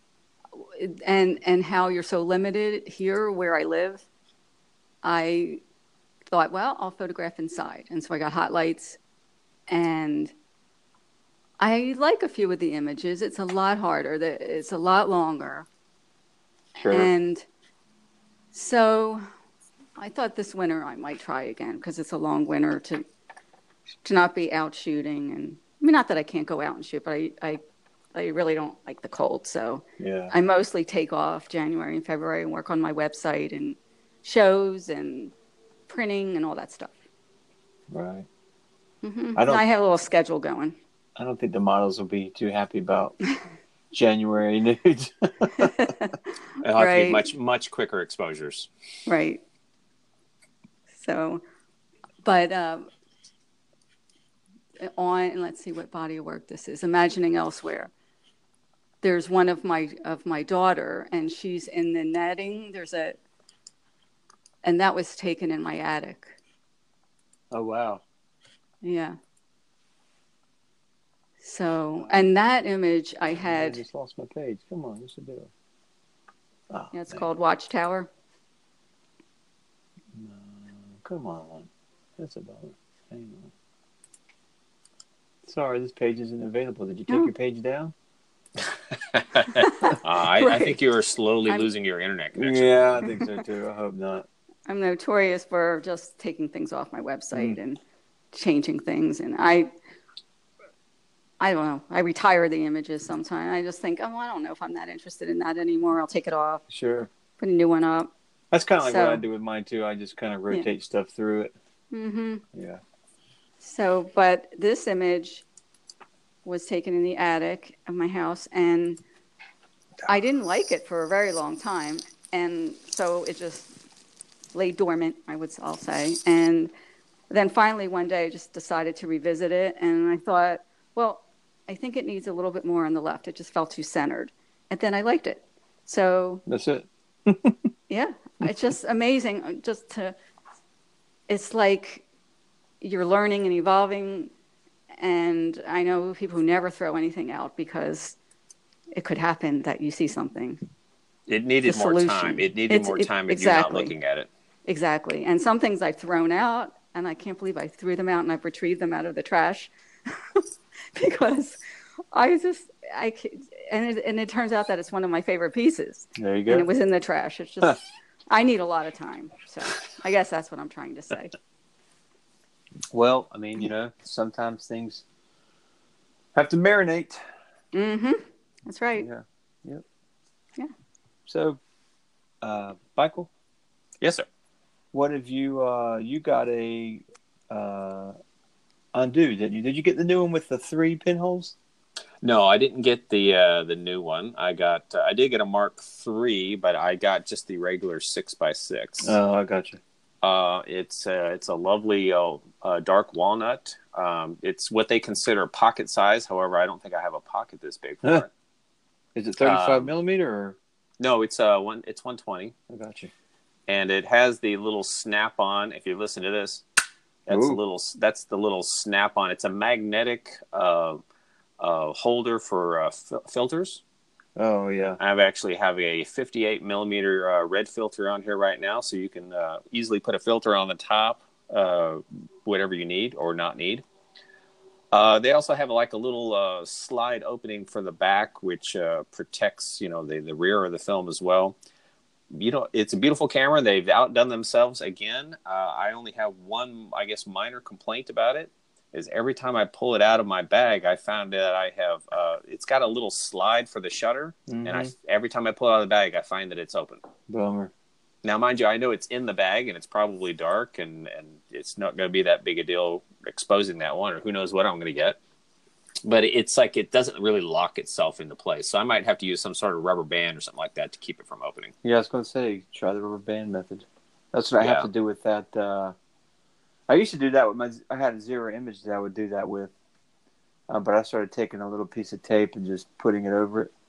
and how you're so limited here where I live. I thought, well, I'll photograph inside, and so I got hot lights, and I like a few of the images. It's a lot harder. It's a lot longer. Sure. And so I thought this winter I might try again because it's a long winter to not be out shooting. And I mean, not that I can't go out and shoot, but I really don't like the cold. So yeah. I mostly take off January and February and work on my website and shows and printing and all that stuff. Right. Mm-hmm. I have a little schedule going. I don't think the models will be too happy about January nudes. It'll have to be much quicker exposures. Right. So, but let's see what body of work this is. Imagining Elsewhere. There's one of my daughter, and she's in the netting. And that was taken in my attic. Oh wow. Yeah. So, and that image I had. I just lost my page. Come on, what's the deal? Oh, yeah, it's called Watchtower. No, come on. That's a bummer. Hang on. Sorry, this page isn't available. Did you take your page down? I think you are slowly losing your internet connection. Yeah, I think so too. I hope not. I'm notorious for just taking things off my website and changing things, and I don't know. I retire the images sometimes. I just think, I don't know if I'm that interested in that anymore. I'll take it off. Sure. Put a new one up. That's kind of like what I do with mine too. I just kind of rotate stuff through it. Mm-hmm. Yeah. So, but this image was taken in the attic of my house, and I didn't like it for a very long time, and so it just lay dormant, I'll say. And then finally one day I just decided to revisit it, and I thought, well, I think it needs a little bit more on the left. It just felt too centered. And then I liked it. So that's it. Yeah, it's just amazing. It's like you're learning and evolving. And I know people who never throw anything out because it could happen that you see something. It needed more time. It needed more time if you're not looking at it. Exactly. And some things I've thrown out, and I can't believe I threw them out and I've retrieved them out of the trash because it turns out that it's one of my favorite pieces. There you go. And it was in the trash. It's just, I need a lot of time. So I guess that's what I'm trying to say. Well, I mean, sometimes things have to marinate. Mm-hmm. That's right. Yeah. Yep. Yeah. So, Michael? Yes, sir. What have you got a undo, didn't you? Did you get the new one with the 3 pinholes? No, I didn't get the new one. I did get a Mark III, but I got just the regular 6x6. Oh, I got you. It's a lovely dark walnut. It's what they consider pocket size. However, I don't think I have a pocket this big for it. Is it 35 millimeter or? No, it's 120. I got you. And it has the little snap-on. If you listen to this, that's the little snap-on. It's a magnetic holder for filters. Oh yeah. I actually have a 58 millimeter red filter on here right now, so you can easily put a filter on the top, whatever you need or not need. They also have like a little slide opening for the back, which protects the rear of the film as well. It's a beautiful camera. They've outdone themselves again. I only have one, I guess, minor complaint about it. is every time I pull it out of my bag, I found that I have it's got a little slide for the shutter, and every time I pull it out of the bag, I find that it's open. Bummer. Now, mind you, I know it's in the bag and it's probably dark, and it's not going to be that big a deal exposing that one, or who knows what I'm going to get. But it's like it doesn't really lock itself into place. So I might have to use some sort of rubber band or something like that to keep it from opening. Yeah, I was going to say, try the rubber band method. That's what I have to do with that. I used to do that with I had a Zero image that I would do that with. But I started taking a little piece of tape and just putting it over it.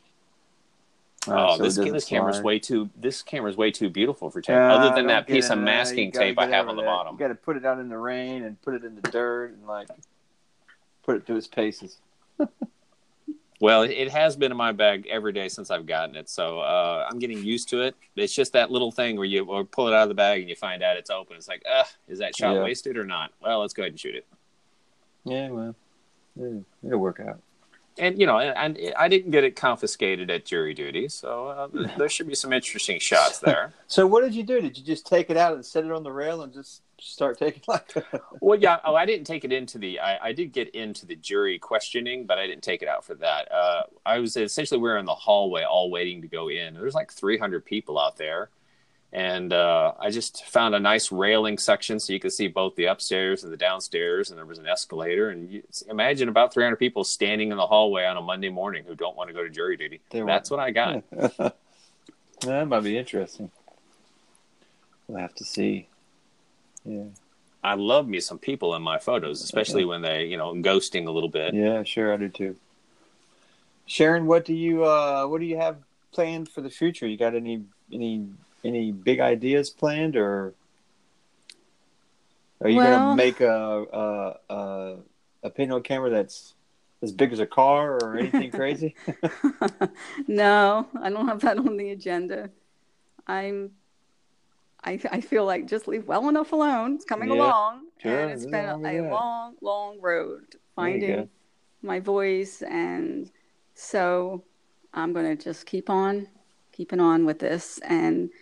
So this camera's way too beautiful for tape. Other than that piece of masking tape I have on the bottom. You got to put it out in the rain and put it in the dirt and like put it through its paces. Well, it has been in my bag every day since I've gotten it, so I'm getting used to it. It's just that little thing where you pull it out of the bag and you find out it's open. It's like, is that shot wasted or not? Well, let's go ahead and shoot it. Yeah, well, it'll work out. And, and I didn't get it confiscated at jury duty, so there should be some interesting shots there. So what did you do? Did you just take it out and set it on the rail and just start taking Well, yeah. Oh, I didn't take it into I did get into the jury questioning, but I didn't take it out for that. We were in the hallway all waiting to go in. There's like 300 people out there. And I just found a nice railing section so you could see both the upstairs and the downstairs, and there was an escalator. And you imagine about 300 people standing in the hallway on a Monday morning who don't want to go to jury duty. That's what I got. That might be interesting. We'll have to see. Yeah. I love me some people in my photos, especially when they, ghosting a little bit. Yeah, sure, I do too. Sharon, what do you have planned for the future? You got any big ideas planned, or are you going to make a pinhole camera that's as big as a car or anything crazy? No, I don't have that on the agenda. I feel like just leave well enough alone. It's coming along, and it's been a long, long road finding my voice, and so I'm going to just keeping on with this, and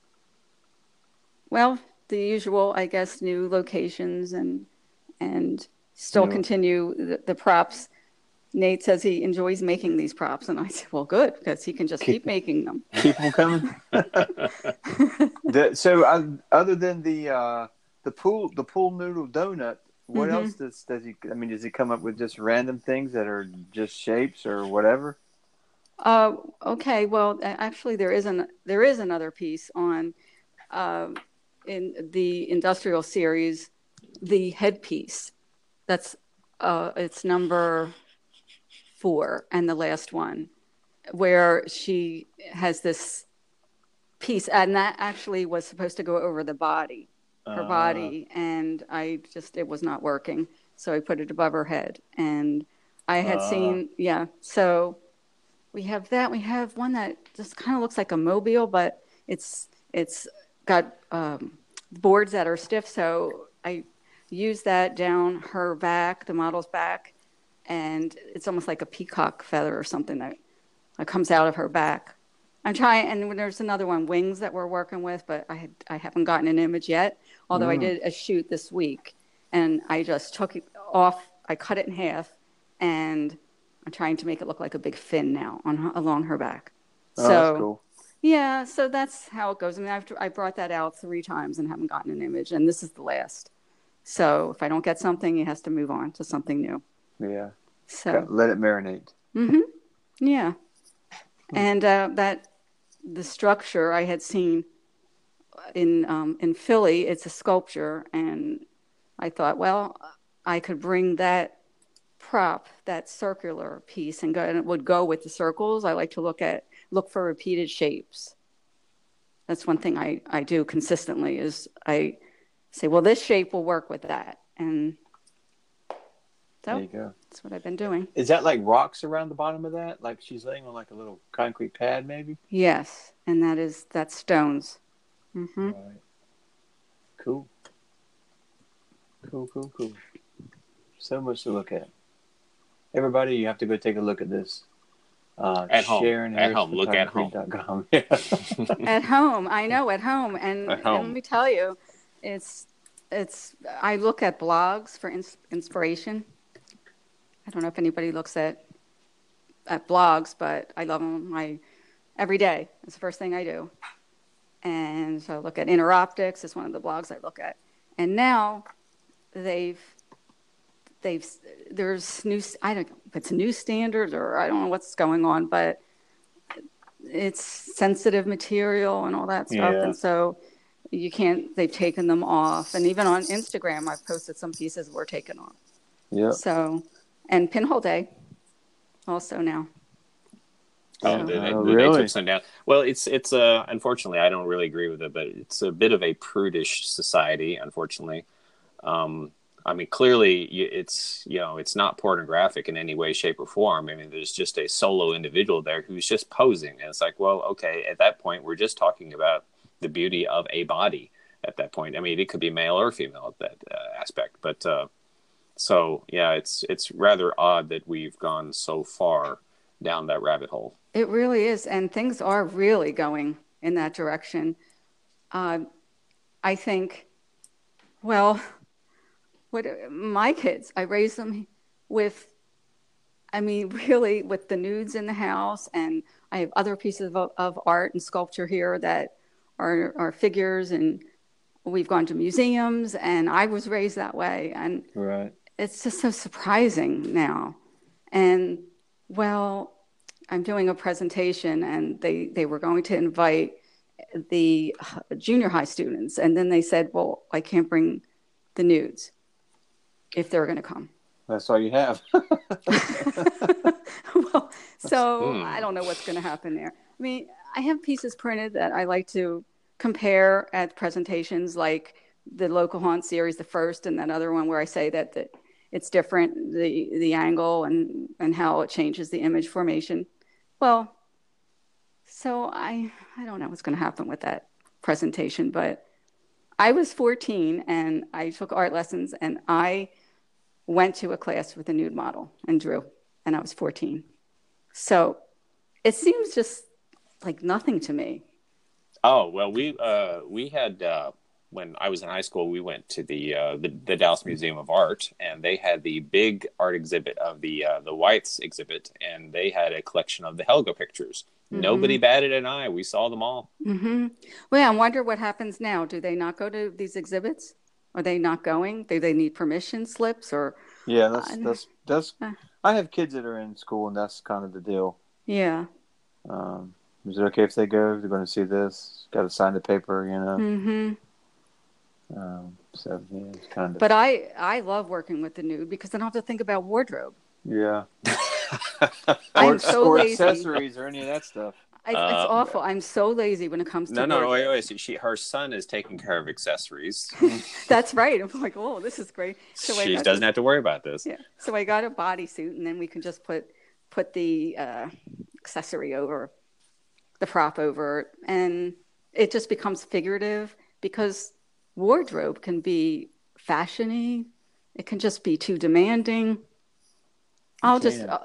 the usual, I guess, new locations and still continue the props. Nate says he enjoys making these props, and I said, well, good, because he can just keep making them. Keep them coming. Other than the pool noodle donut, what else does he? I mean, does he come up with just random things that are just shapes or whatever? Okay. Well, actually, there is another piece on in the industrial series, the headpiece. That's it's number 4 and the last one, where she has this piece, and that actually was supposed to go over the body, her body, and it was not working, so I put it above her head, and I had seen, so we have that. We have one that just kind of looks like a mobile, but it's got boards that are stiff, so I use that down her back, the model's back, and it's almost like a peacock feather or something that comes out of her back. I'm trying, and there's another one, wings, that we're working with, but I haven't gotten an image yet, although I did a shoot this week, and I just took it off, I cut it in half, and I'm trying to make it look like a big fin now along her back. Oh, that's cool. Yeah, so that's how it goes. I mean, I brought that out 3 times and haven't gotten an image, and this is the last. So if I don't get something, it has to move on to something new. Yeah. So let it marinate. Yeah. And the structure I had seen in Philly, it's a sculpture, and I thought, well, I could bring that prop, that circular piece, and it would go with the circles. I like to look for repeated shapes. That's one thing I do consistently, is I say, well, this shape will work with that. And so there you go. That's what I've been doing. Is that like rocks around the bottom of that? Like she's laying on like a little concrete pad maybe? Yes. And that's stones. Mm-hmm. Right. Cool. Cool. So much to look at. Everybody, you have to go take a look at this. At home. Look at home. At home. I know, at home. And let me tell you, I look at blogs for inspiration. I don't know if anybody looks at blogs, but I love them. Every day. It's the first thing I do. And so I look at Interoptics. It's one of the blogs I look at. And now there's new, I don't know if it's new standards or I don't know what's going on, but it's sensitive material and all that stuff. Yeah. And so they've taken them off. And even on Instagram, I've posted some pieces were taken off. Yeah. So, and Pinhole Day also now. Oh, So. they took some down. Well, it's unfortunately, I don't really agree with it, but it's a bit of a prudish society, unfortunately. I mean, clearly, it's not pornographic in any way, shape, or form. I mean, there's just a solo individual there who's just posing, and it's like, well, okay, at that point, we're just talking about the beauty of a body. At that point, I mean, it could be male or female at that aspect, but so yeah, it's rather odd that we've gone so far down that rabbit hole. It really is, and things are really going in that direction. I think, well, my kids, I raised them really with the nudes in the house, and I have other pieces of art and sculpture here that are figures, and we've gone to museums, and I was raised that way, and right. It's just so surprising now. And well, I'm doing a presentation, and they were going to invite the junior high students, and then they said, well, I can't bring the nudes if they're going to come. That's all you have. Well, so I don't know what's going to happen there. I mean, I have pieces printed that I like to compare at presentations, like the Local Haunt series, the first, and that other one where I say that it's different, the angle and how it changes the image formation. Well, so I don't know what's going to happen with that presentation, but I was 14 and I took art lessons, and I went to a class with a nude model and drew, and I was 14. So it seems just like nothing to me. Oh, well, we had when I was in high school, we went to the Dallas Museum of Art, and they had the big art exhibit of the Whites exhibit, and they had a collection of the Helga pictures. Mm-hmm. Nobody batted an eye. We saw them all. Mm-hmm. Well, I wonder what happens now. Do they not go to these exhibits? Are they not going? Do they need permission slips or? Yeah, that's. I have kids that are in school, and that's kind of the deal. Yeah. Is it okay if they go? They're going to see this. Got to sign the paper, you know. Mm-hmm. So yeah, it's kind of. But I love working with the nude because I don't have to think about wardrobe. Yeah. I'm so or lazy. Accessories or any of that stuff. It's awful. I'm so lazy when it comes to wait. Her son is taking care of accessories. That's right. I'm like, oh, this is great. So she doesn't have to worry about this. Yeah. So I got a bodysuit, and then we can just put the accessory over, the prop over it, and it just becomes figurative because wardrobe can be fashiony. It can just be too demanding. I'll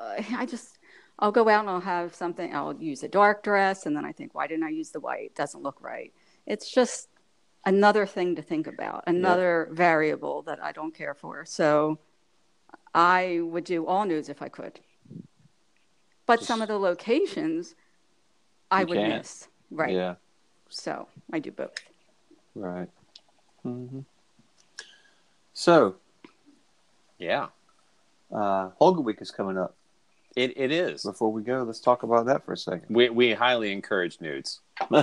go out and I'll have something. I'll use a dark dress, and then I think, why didn't I use the white? It doesn't look right. It's just another thing to think about, another variable that I don't care for. So I would do all nudes if I could. But some of the locations I would miss. Right. Yeah. So I do both. Right. Mm-hmm. So. Yeah. Holga Week is coming up. It is. Before we go, let's talk about that for a second. We highly encourage nudes.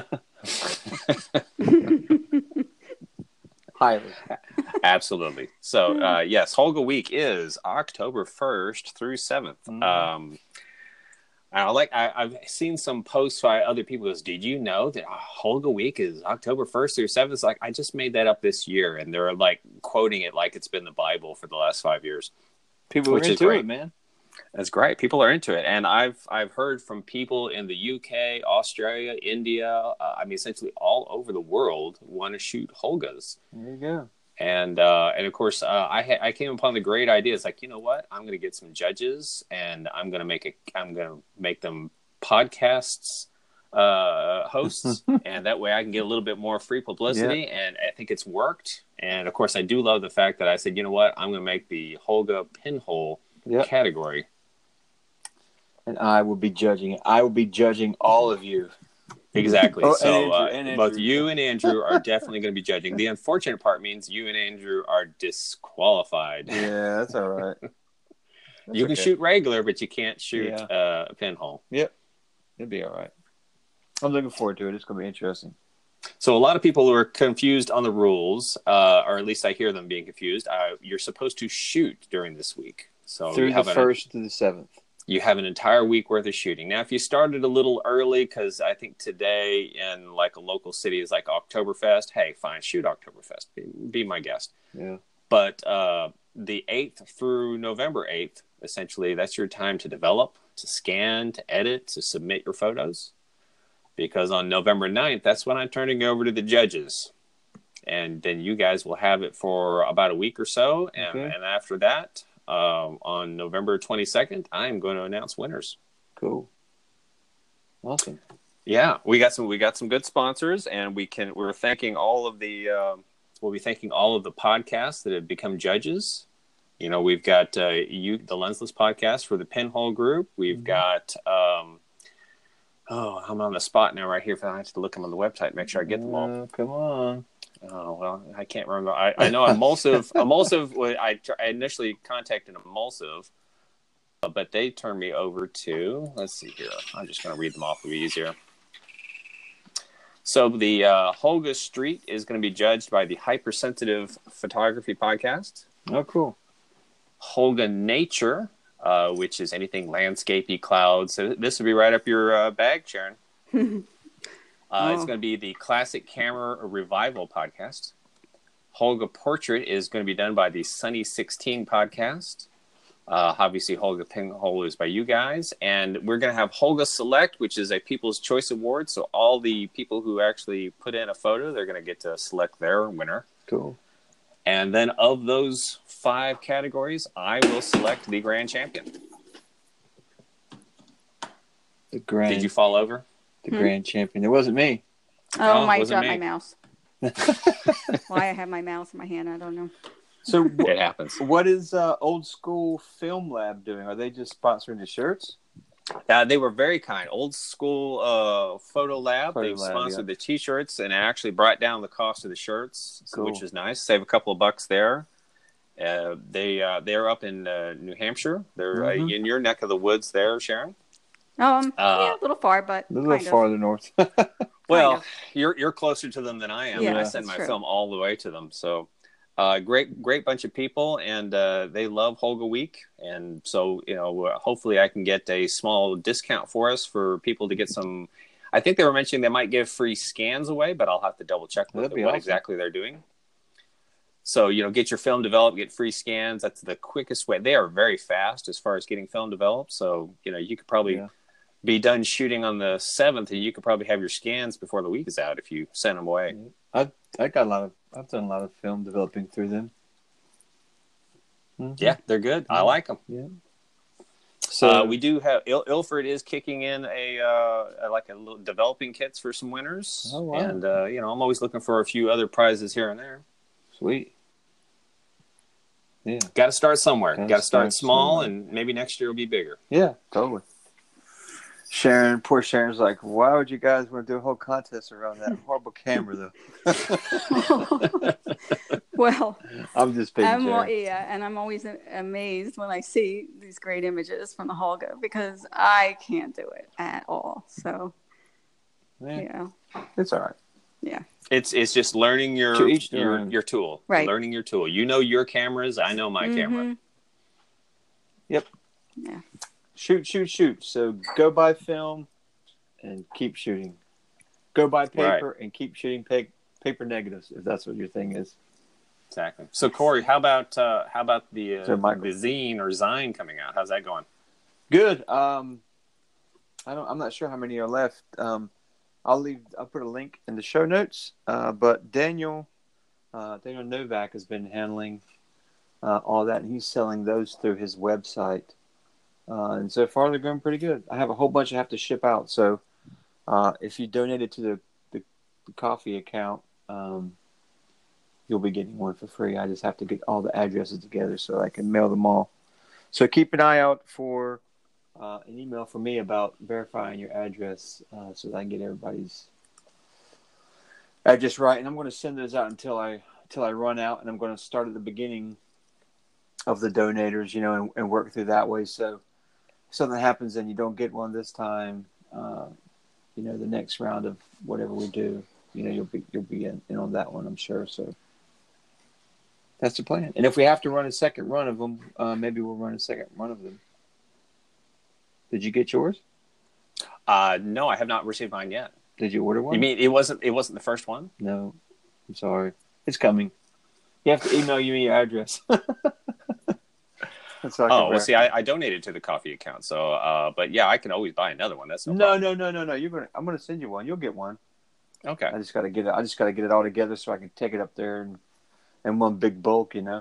Highly. Absolutely. So, yes, Holga Week is October 1st through 7th. Mm-hmm. I've seen some posts by other people. Did you know that Holga Week is October 1st through 7th? It's like, I just made that up this year, and they're like quoting it like it's been the Bible for the last 5 years. People are into it, man. That's great. People are into it, and I've heard from people in the UK, Australia, India. Essentially all over the world want to shoot Holgas. There you go. And of course, I came upon the great idea. It's like, you know what? I'm going to get some judges, and I'm going to make them podcasts hosts, and that way I can get a little bit more free publicity. Yeah. And I think it's worked. And of course, I do love the fact that I said, you know what, I'm going to make the Holga pinhole category. And I will be judging it. I will be judging all of you. Exactly. Oh, so Andrew. Both you and Andrew are definitely going to be judging. The unfortunate part means you and Andrew are disqualified. Yeah, that's all right. You can shoot regular, but you can't shoot a pinhole. Yep. It'll be all right. I'm looking forward to it. It's going to be interesting. So a lot of people are confused on the rules, or at least I hear them being confused. You're supposed to shoot during this week. So through the 1st to the 7th. You have an entire week worth of shooting. Now, if you started a little early, because I think today in like a local city is like Oktoberfest, hey, fine, shoot Oktoberfest. Be my guest. Yeah. But the 8th through November 8th, essentially, that's your time to develop, to scan, to edit, to submit your photos. Because on November 9th, that's when I'm turning over to the judges. And then you guys will have it for about a week or so. And after that, on November 22nd, I'm going to announce winners. Cool. Awesome. Yeah, we got some good sponsors, and we're thanking all of the we'll be thanking all of the podcasts that have become judges. You know, we've got the Lensless podcast for the Pinhole Group. We've got I'm on the spot now right here. I have to look them on the website, make sure I get them all. Come on. Oh, well, I can't remember. I know Emulsive. I initially contacted Emulsive, but they turned me over to, let's see here. I'm just going to read them off. It'll be easier. So the Holga Street is going to be judged by the Hypersensitive Photography Podcast. Oh, cool. Holga Nature, which is anything landscapey, clouds. So this will be right up your bag, Sharon. It's going to be the Classic Camera Revival Podcast. Holga Portrait is going to be done by the Sunny 16 Podcast. Obviously, Holga Pinhole is by you guys. And we're going to have Holga Select, which is a People's Choice Award. So all the people who actually put in a photo, they're going to get to select their winner. Cool. And then of those 5 categories, I will select the grand champion. Did you fall over? The grand champion. It wasn't me. Oh, I dropped my mouse. Why I have my mouse in my hand, I don't know. So it happens. What is Old School Film Lab doing? Are they just sponsoring the shirts? They were very kind. Old School Photo Lab. They sponsored the T-shirts and actually brought down the cost of the shirts, which is nice. Save a couple of bucks there. They're up in New Hampshire. They're in your neck of the woods there, Sharon. A little far, but a little farther north. Well, you're closer to them than I am. Yeah, I send my film all the way to them. So great bunch of people, and they love Holga Week. And so, hopefully I can get a small discount for us for people to get some. I think they were mentioning they might give free scans away, but I'll have to double check what exactly they're doing. So, get your film developed, get free scans. That's the quickest way. They are very fast as far as getting film developed. So, you could probably be done shooting on the 7th, and you could probably have your scans before the week is out if you send them away. I've done a lot of film developing through them. Mm-hmm. Yeah, they're good. I like them. Yeah. So we do have Ilford is kicking in a little developing kits for some winners. Oh, wow. And I'm always looking for a few other prizes here and there. Sweet. Yeah. Got to start somewhere. Got to start small, and maybe next year will be bigger. Yeah, totally. Poor Sharon's like, why would you guys want to do a whole contest around that horrible camera, though? Well, I'm just being and I'm always amazed when I see these great images from the Holga because I can't do it at all. So, it's all right. Yeah, it's just learning your tool, right? Learning your tool. You know your cameras. I know my camera. Yep. Yeah. Shoot. So go buy film and keep shooting. Go buy paper and keep shooting paper negatives if that's what your thing is. Exactly. So Corey, how about the zine or Zine coming out? How's that going? Good. I'm not sure how many are left. I'll put a link in the show notes. But Daniel Novak has been handling all that, and he's selling those through his website. And so far, they're going pretty good. I have a whole bunch I have to ship out, so If you donate it to the coffee account, you'll be getting one for free. I just have to get all the addresses together so I can mail them all. So keep an eye out for an email from me about verifying your address so that I can get everybody's address right. And I'm going to send those out until I run out, and I'm going to start at the beginning of the donators, and work through that way. So if something happens and you don't get one this time, the next round of whatever we do, you'll be in on that one, I'm sure. So that's the plan. And if we have to run a second run of them, maybe we'll run a second run of them. Did you get yours? No, I have not received mine yet. Did you order one? You mean it wasn't the first one? No, I'm sorry. It's coming. You have to email me your address. Well, see, I donated to the coffee account, so but yeah, I can always buy another one. That's no problem. No. I'm gonna send you one. You'll get one. Okay. I just gotta get it all together so I can take it up there in one big bulk, And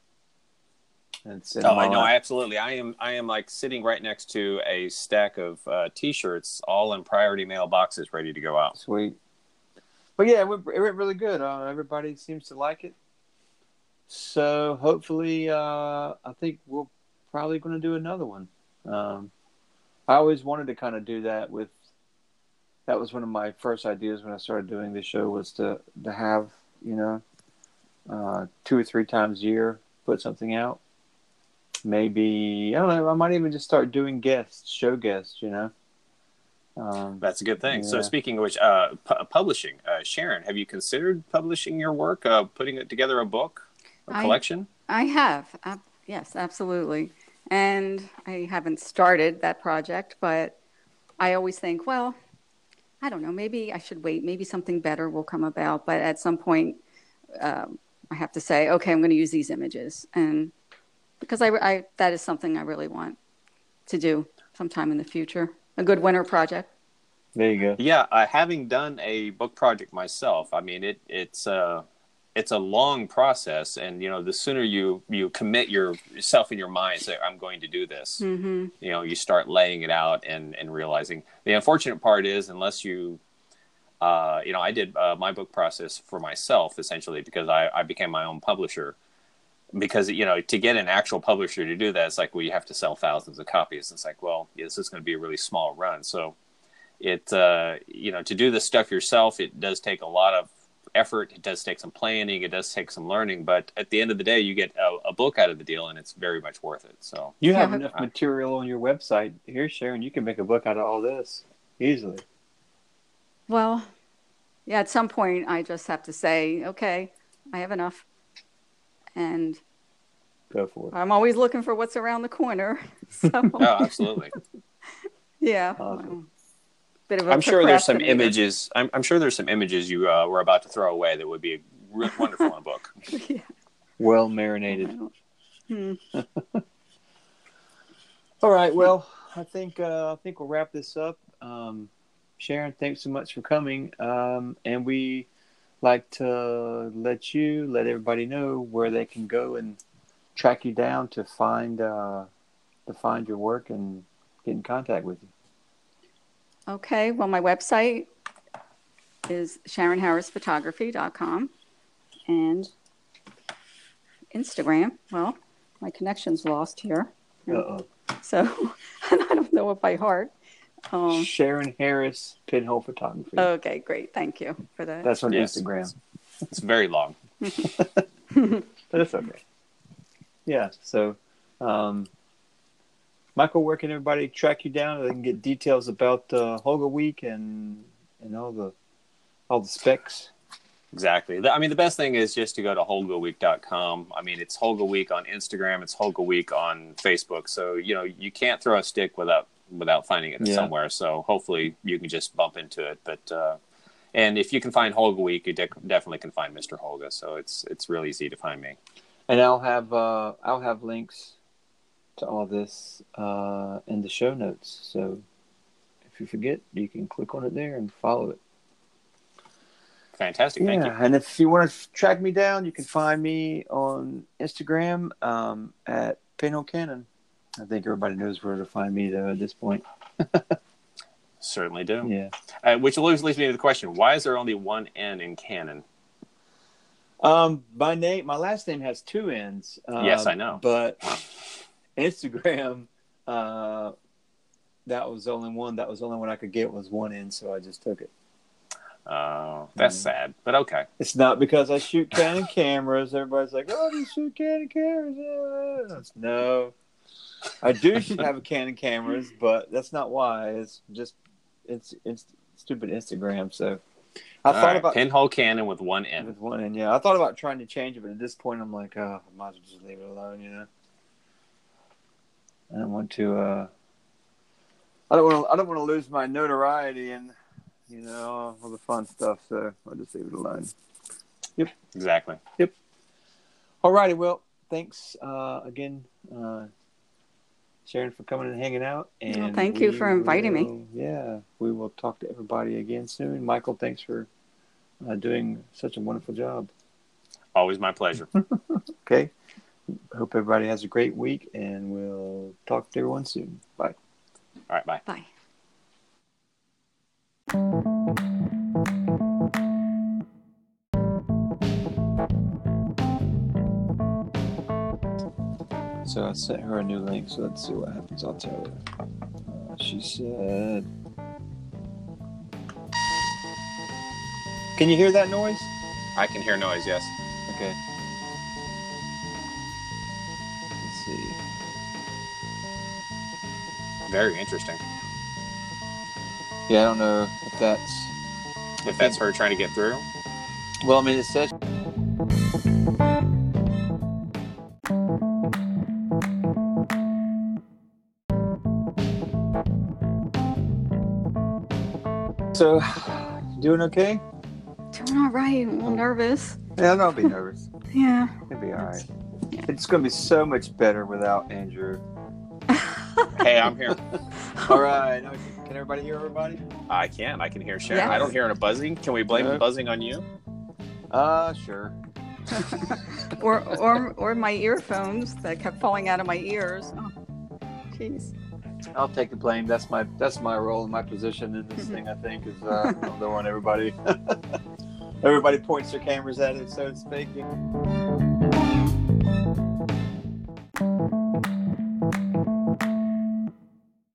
I know, absolutely. I am like sitting right next to a stack of T-shirts, all in priority mail boxes, ready to go out. Sweet. But yeah, it went really good. Everybody seems to like it. So hopefully, I think we're probably going to do another one. I always wanted to kind of do that that was one of my first ideas when I started doing the show, was to have, 2 or 3 times a year, put something out. Maybe, I don't know, I might even just start doing show guests, That's a good thing. Yeah. So speaking of which, publishing, Sharon, have you considered publishing your work, putting it together a book? Collection? I have. Yes, absolutely. And I haven't started that project, but I always think, well, I don't know, maybe I should wait. Maybe something better will come about. But at some point, I have to say, okay, I'm going to use these images. And because I that is something I really want to do sometime in the future. A good winter project. There you go. Yeah, having done a book project myself, I mean, it's a long process, and the sooner you commit yourself in your mind, say I'm going to do this, mm-hmm. You start laying it out and realizing. The unfortunate part is, unless you I did my book process for myself essentially, because I became my own publisher, because to get an actual publisher to do that, it's like, well, you have to sell thousands of copies. It's like, well, this is going to be a really small run, so it to do this stuff yourself, it does take a lot of effort. It does take some planning. It does take some learning, but at the end of the day, you get a book out of the deal, and it's very much worth it. So you have enough material on your website here, Sharon. You can make a book out of all this easily. Well, yeah, at some point I just have to say, okay, I have enough, and go for it. I'm always looking for what's around the corner. So. Oh, absolutely. Yeah. Awesome. Well, bit of a I'm sure there's some images. I'm sure there's some images you were about to throw away that would be wonderful in a book. Yeah. Well marinated. Hmm. All right. Well, I think we'll wrap this up. Sharon, thanks so much for coming. And we like to let everybody know where they can go and track you down to find your work and get in contact with you. Okay, well, my website is SharonHarrisPhotography.com, and Instagram. Well, my connection's lost here. Uh-oh. So I don't know it by heart. Sharon Harris Pinhole Photography. Okay, great. Thank you for that. That's on Instagram. It's very long. But it's okay. Yeah, so Michael, where can everybody track you down? They can get details about Holga Week and all the specs. Exactly. I mean, the best thing is just to go to holgaweek.com. I mean, it's Holga Week on Instagram. It's Holga Week on Facebook. So, you can't throw a stick without finding it somewhere. So hopefully you can just bump into it. But and if you can find Holga Week, you definitely can find Mr. Holga. So it's real easy to find me. And I'll have links to all this in the show notes. So if you forget, you can click on it there and follow it. Fantastic. Thank you. And if you want to track me down, you can find me on Instagram at Pinhole Cannon. I think everybody knows where to find me, though, at this point. Certainly do. Yeah. Which leads me to the question: why is there only one N in Canon? My last name has two N's. Yes, I know. But Instagram, that was the only one. That was the only one I could get was one N, so I just took it. Oh, that's sad, but okay. It's not because I shoot Canon cameras. Everybody's like, "Oh, you shoot Canon cameras?" No, I do have a Canon cameras, but that's not why. It's just it's stupid Instagram. So I thought about Pinhole Canon with one N. With one N, yeah. I thought about trying to change it, but at this point, I'm like, oh, I might as well just leave it alone. You know, I don't want to. I don't want to lose my notoriety and all the fun stuff. So I'll just leave it alone. Yep. Exactly. Yep. All righty. Well, thanks again, Sharon, for coming and hanging out. And thank you for inviting me. Yeah, we will talk to everybody again soon. Michael, thanks for doing such a wonderful job. Always my pleasure. Okay. Hope everybody has a great week, and we'll talk to everyone soon. Bye. All right, bye. Bye. So I sent her a new link, so let's see what happens. I'll tell her. She said... Can you hear that noise? I can hear noise, yes. Okay. Let's see. Very interesting. Yeah, I don't know if that's her trying to get through. Well, I mean, it says. So, doing okay? Doing all right. I'm a little nervous. Yeah, don't be nervous. Yeah. It'll be all right. Yeah. It's going to be so much better without Andrew. Hey, I'm here. All right. Can everybody hear everybody? I can. I can hear Sharon. Yes. I don't hear a buzzing. Can we blame the buzzing on you? Sure. or my earphones that kept falling out of my ears. Oh, jeez. I'll take the blame. That's my role and my position in this thing. I think is I don't want everybody points their cameras at it, so to speak.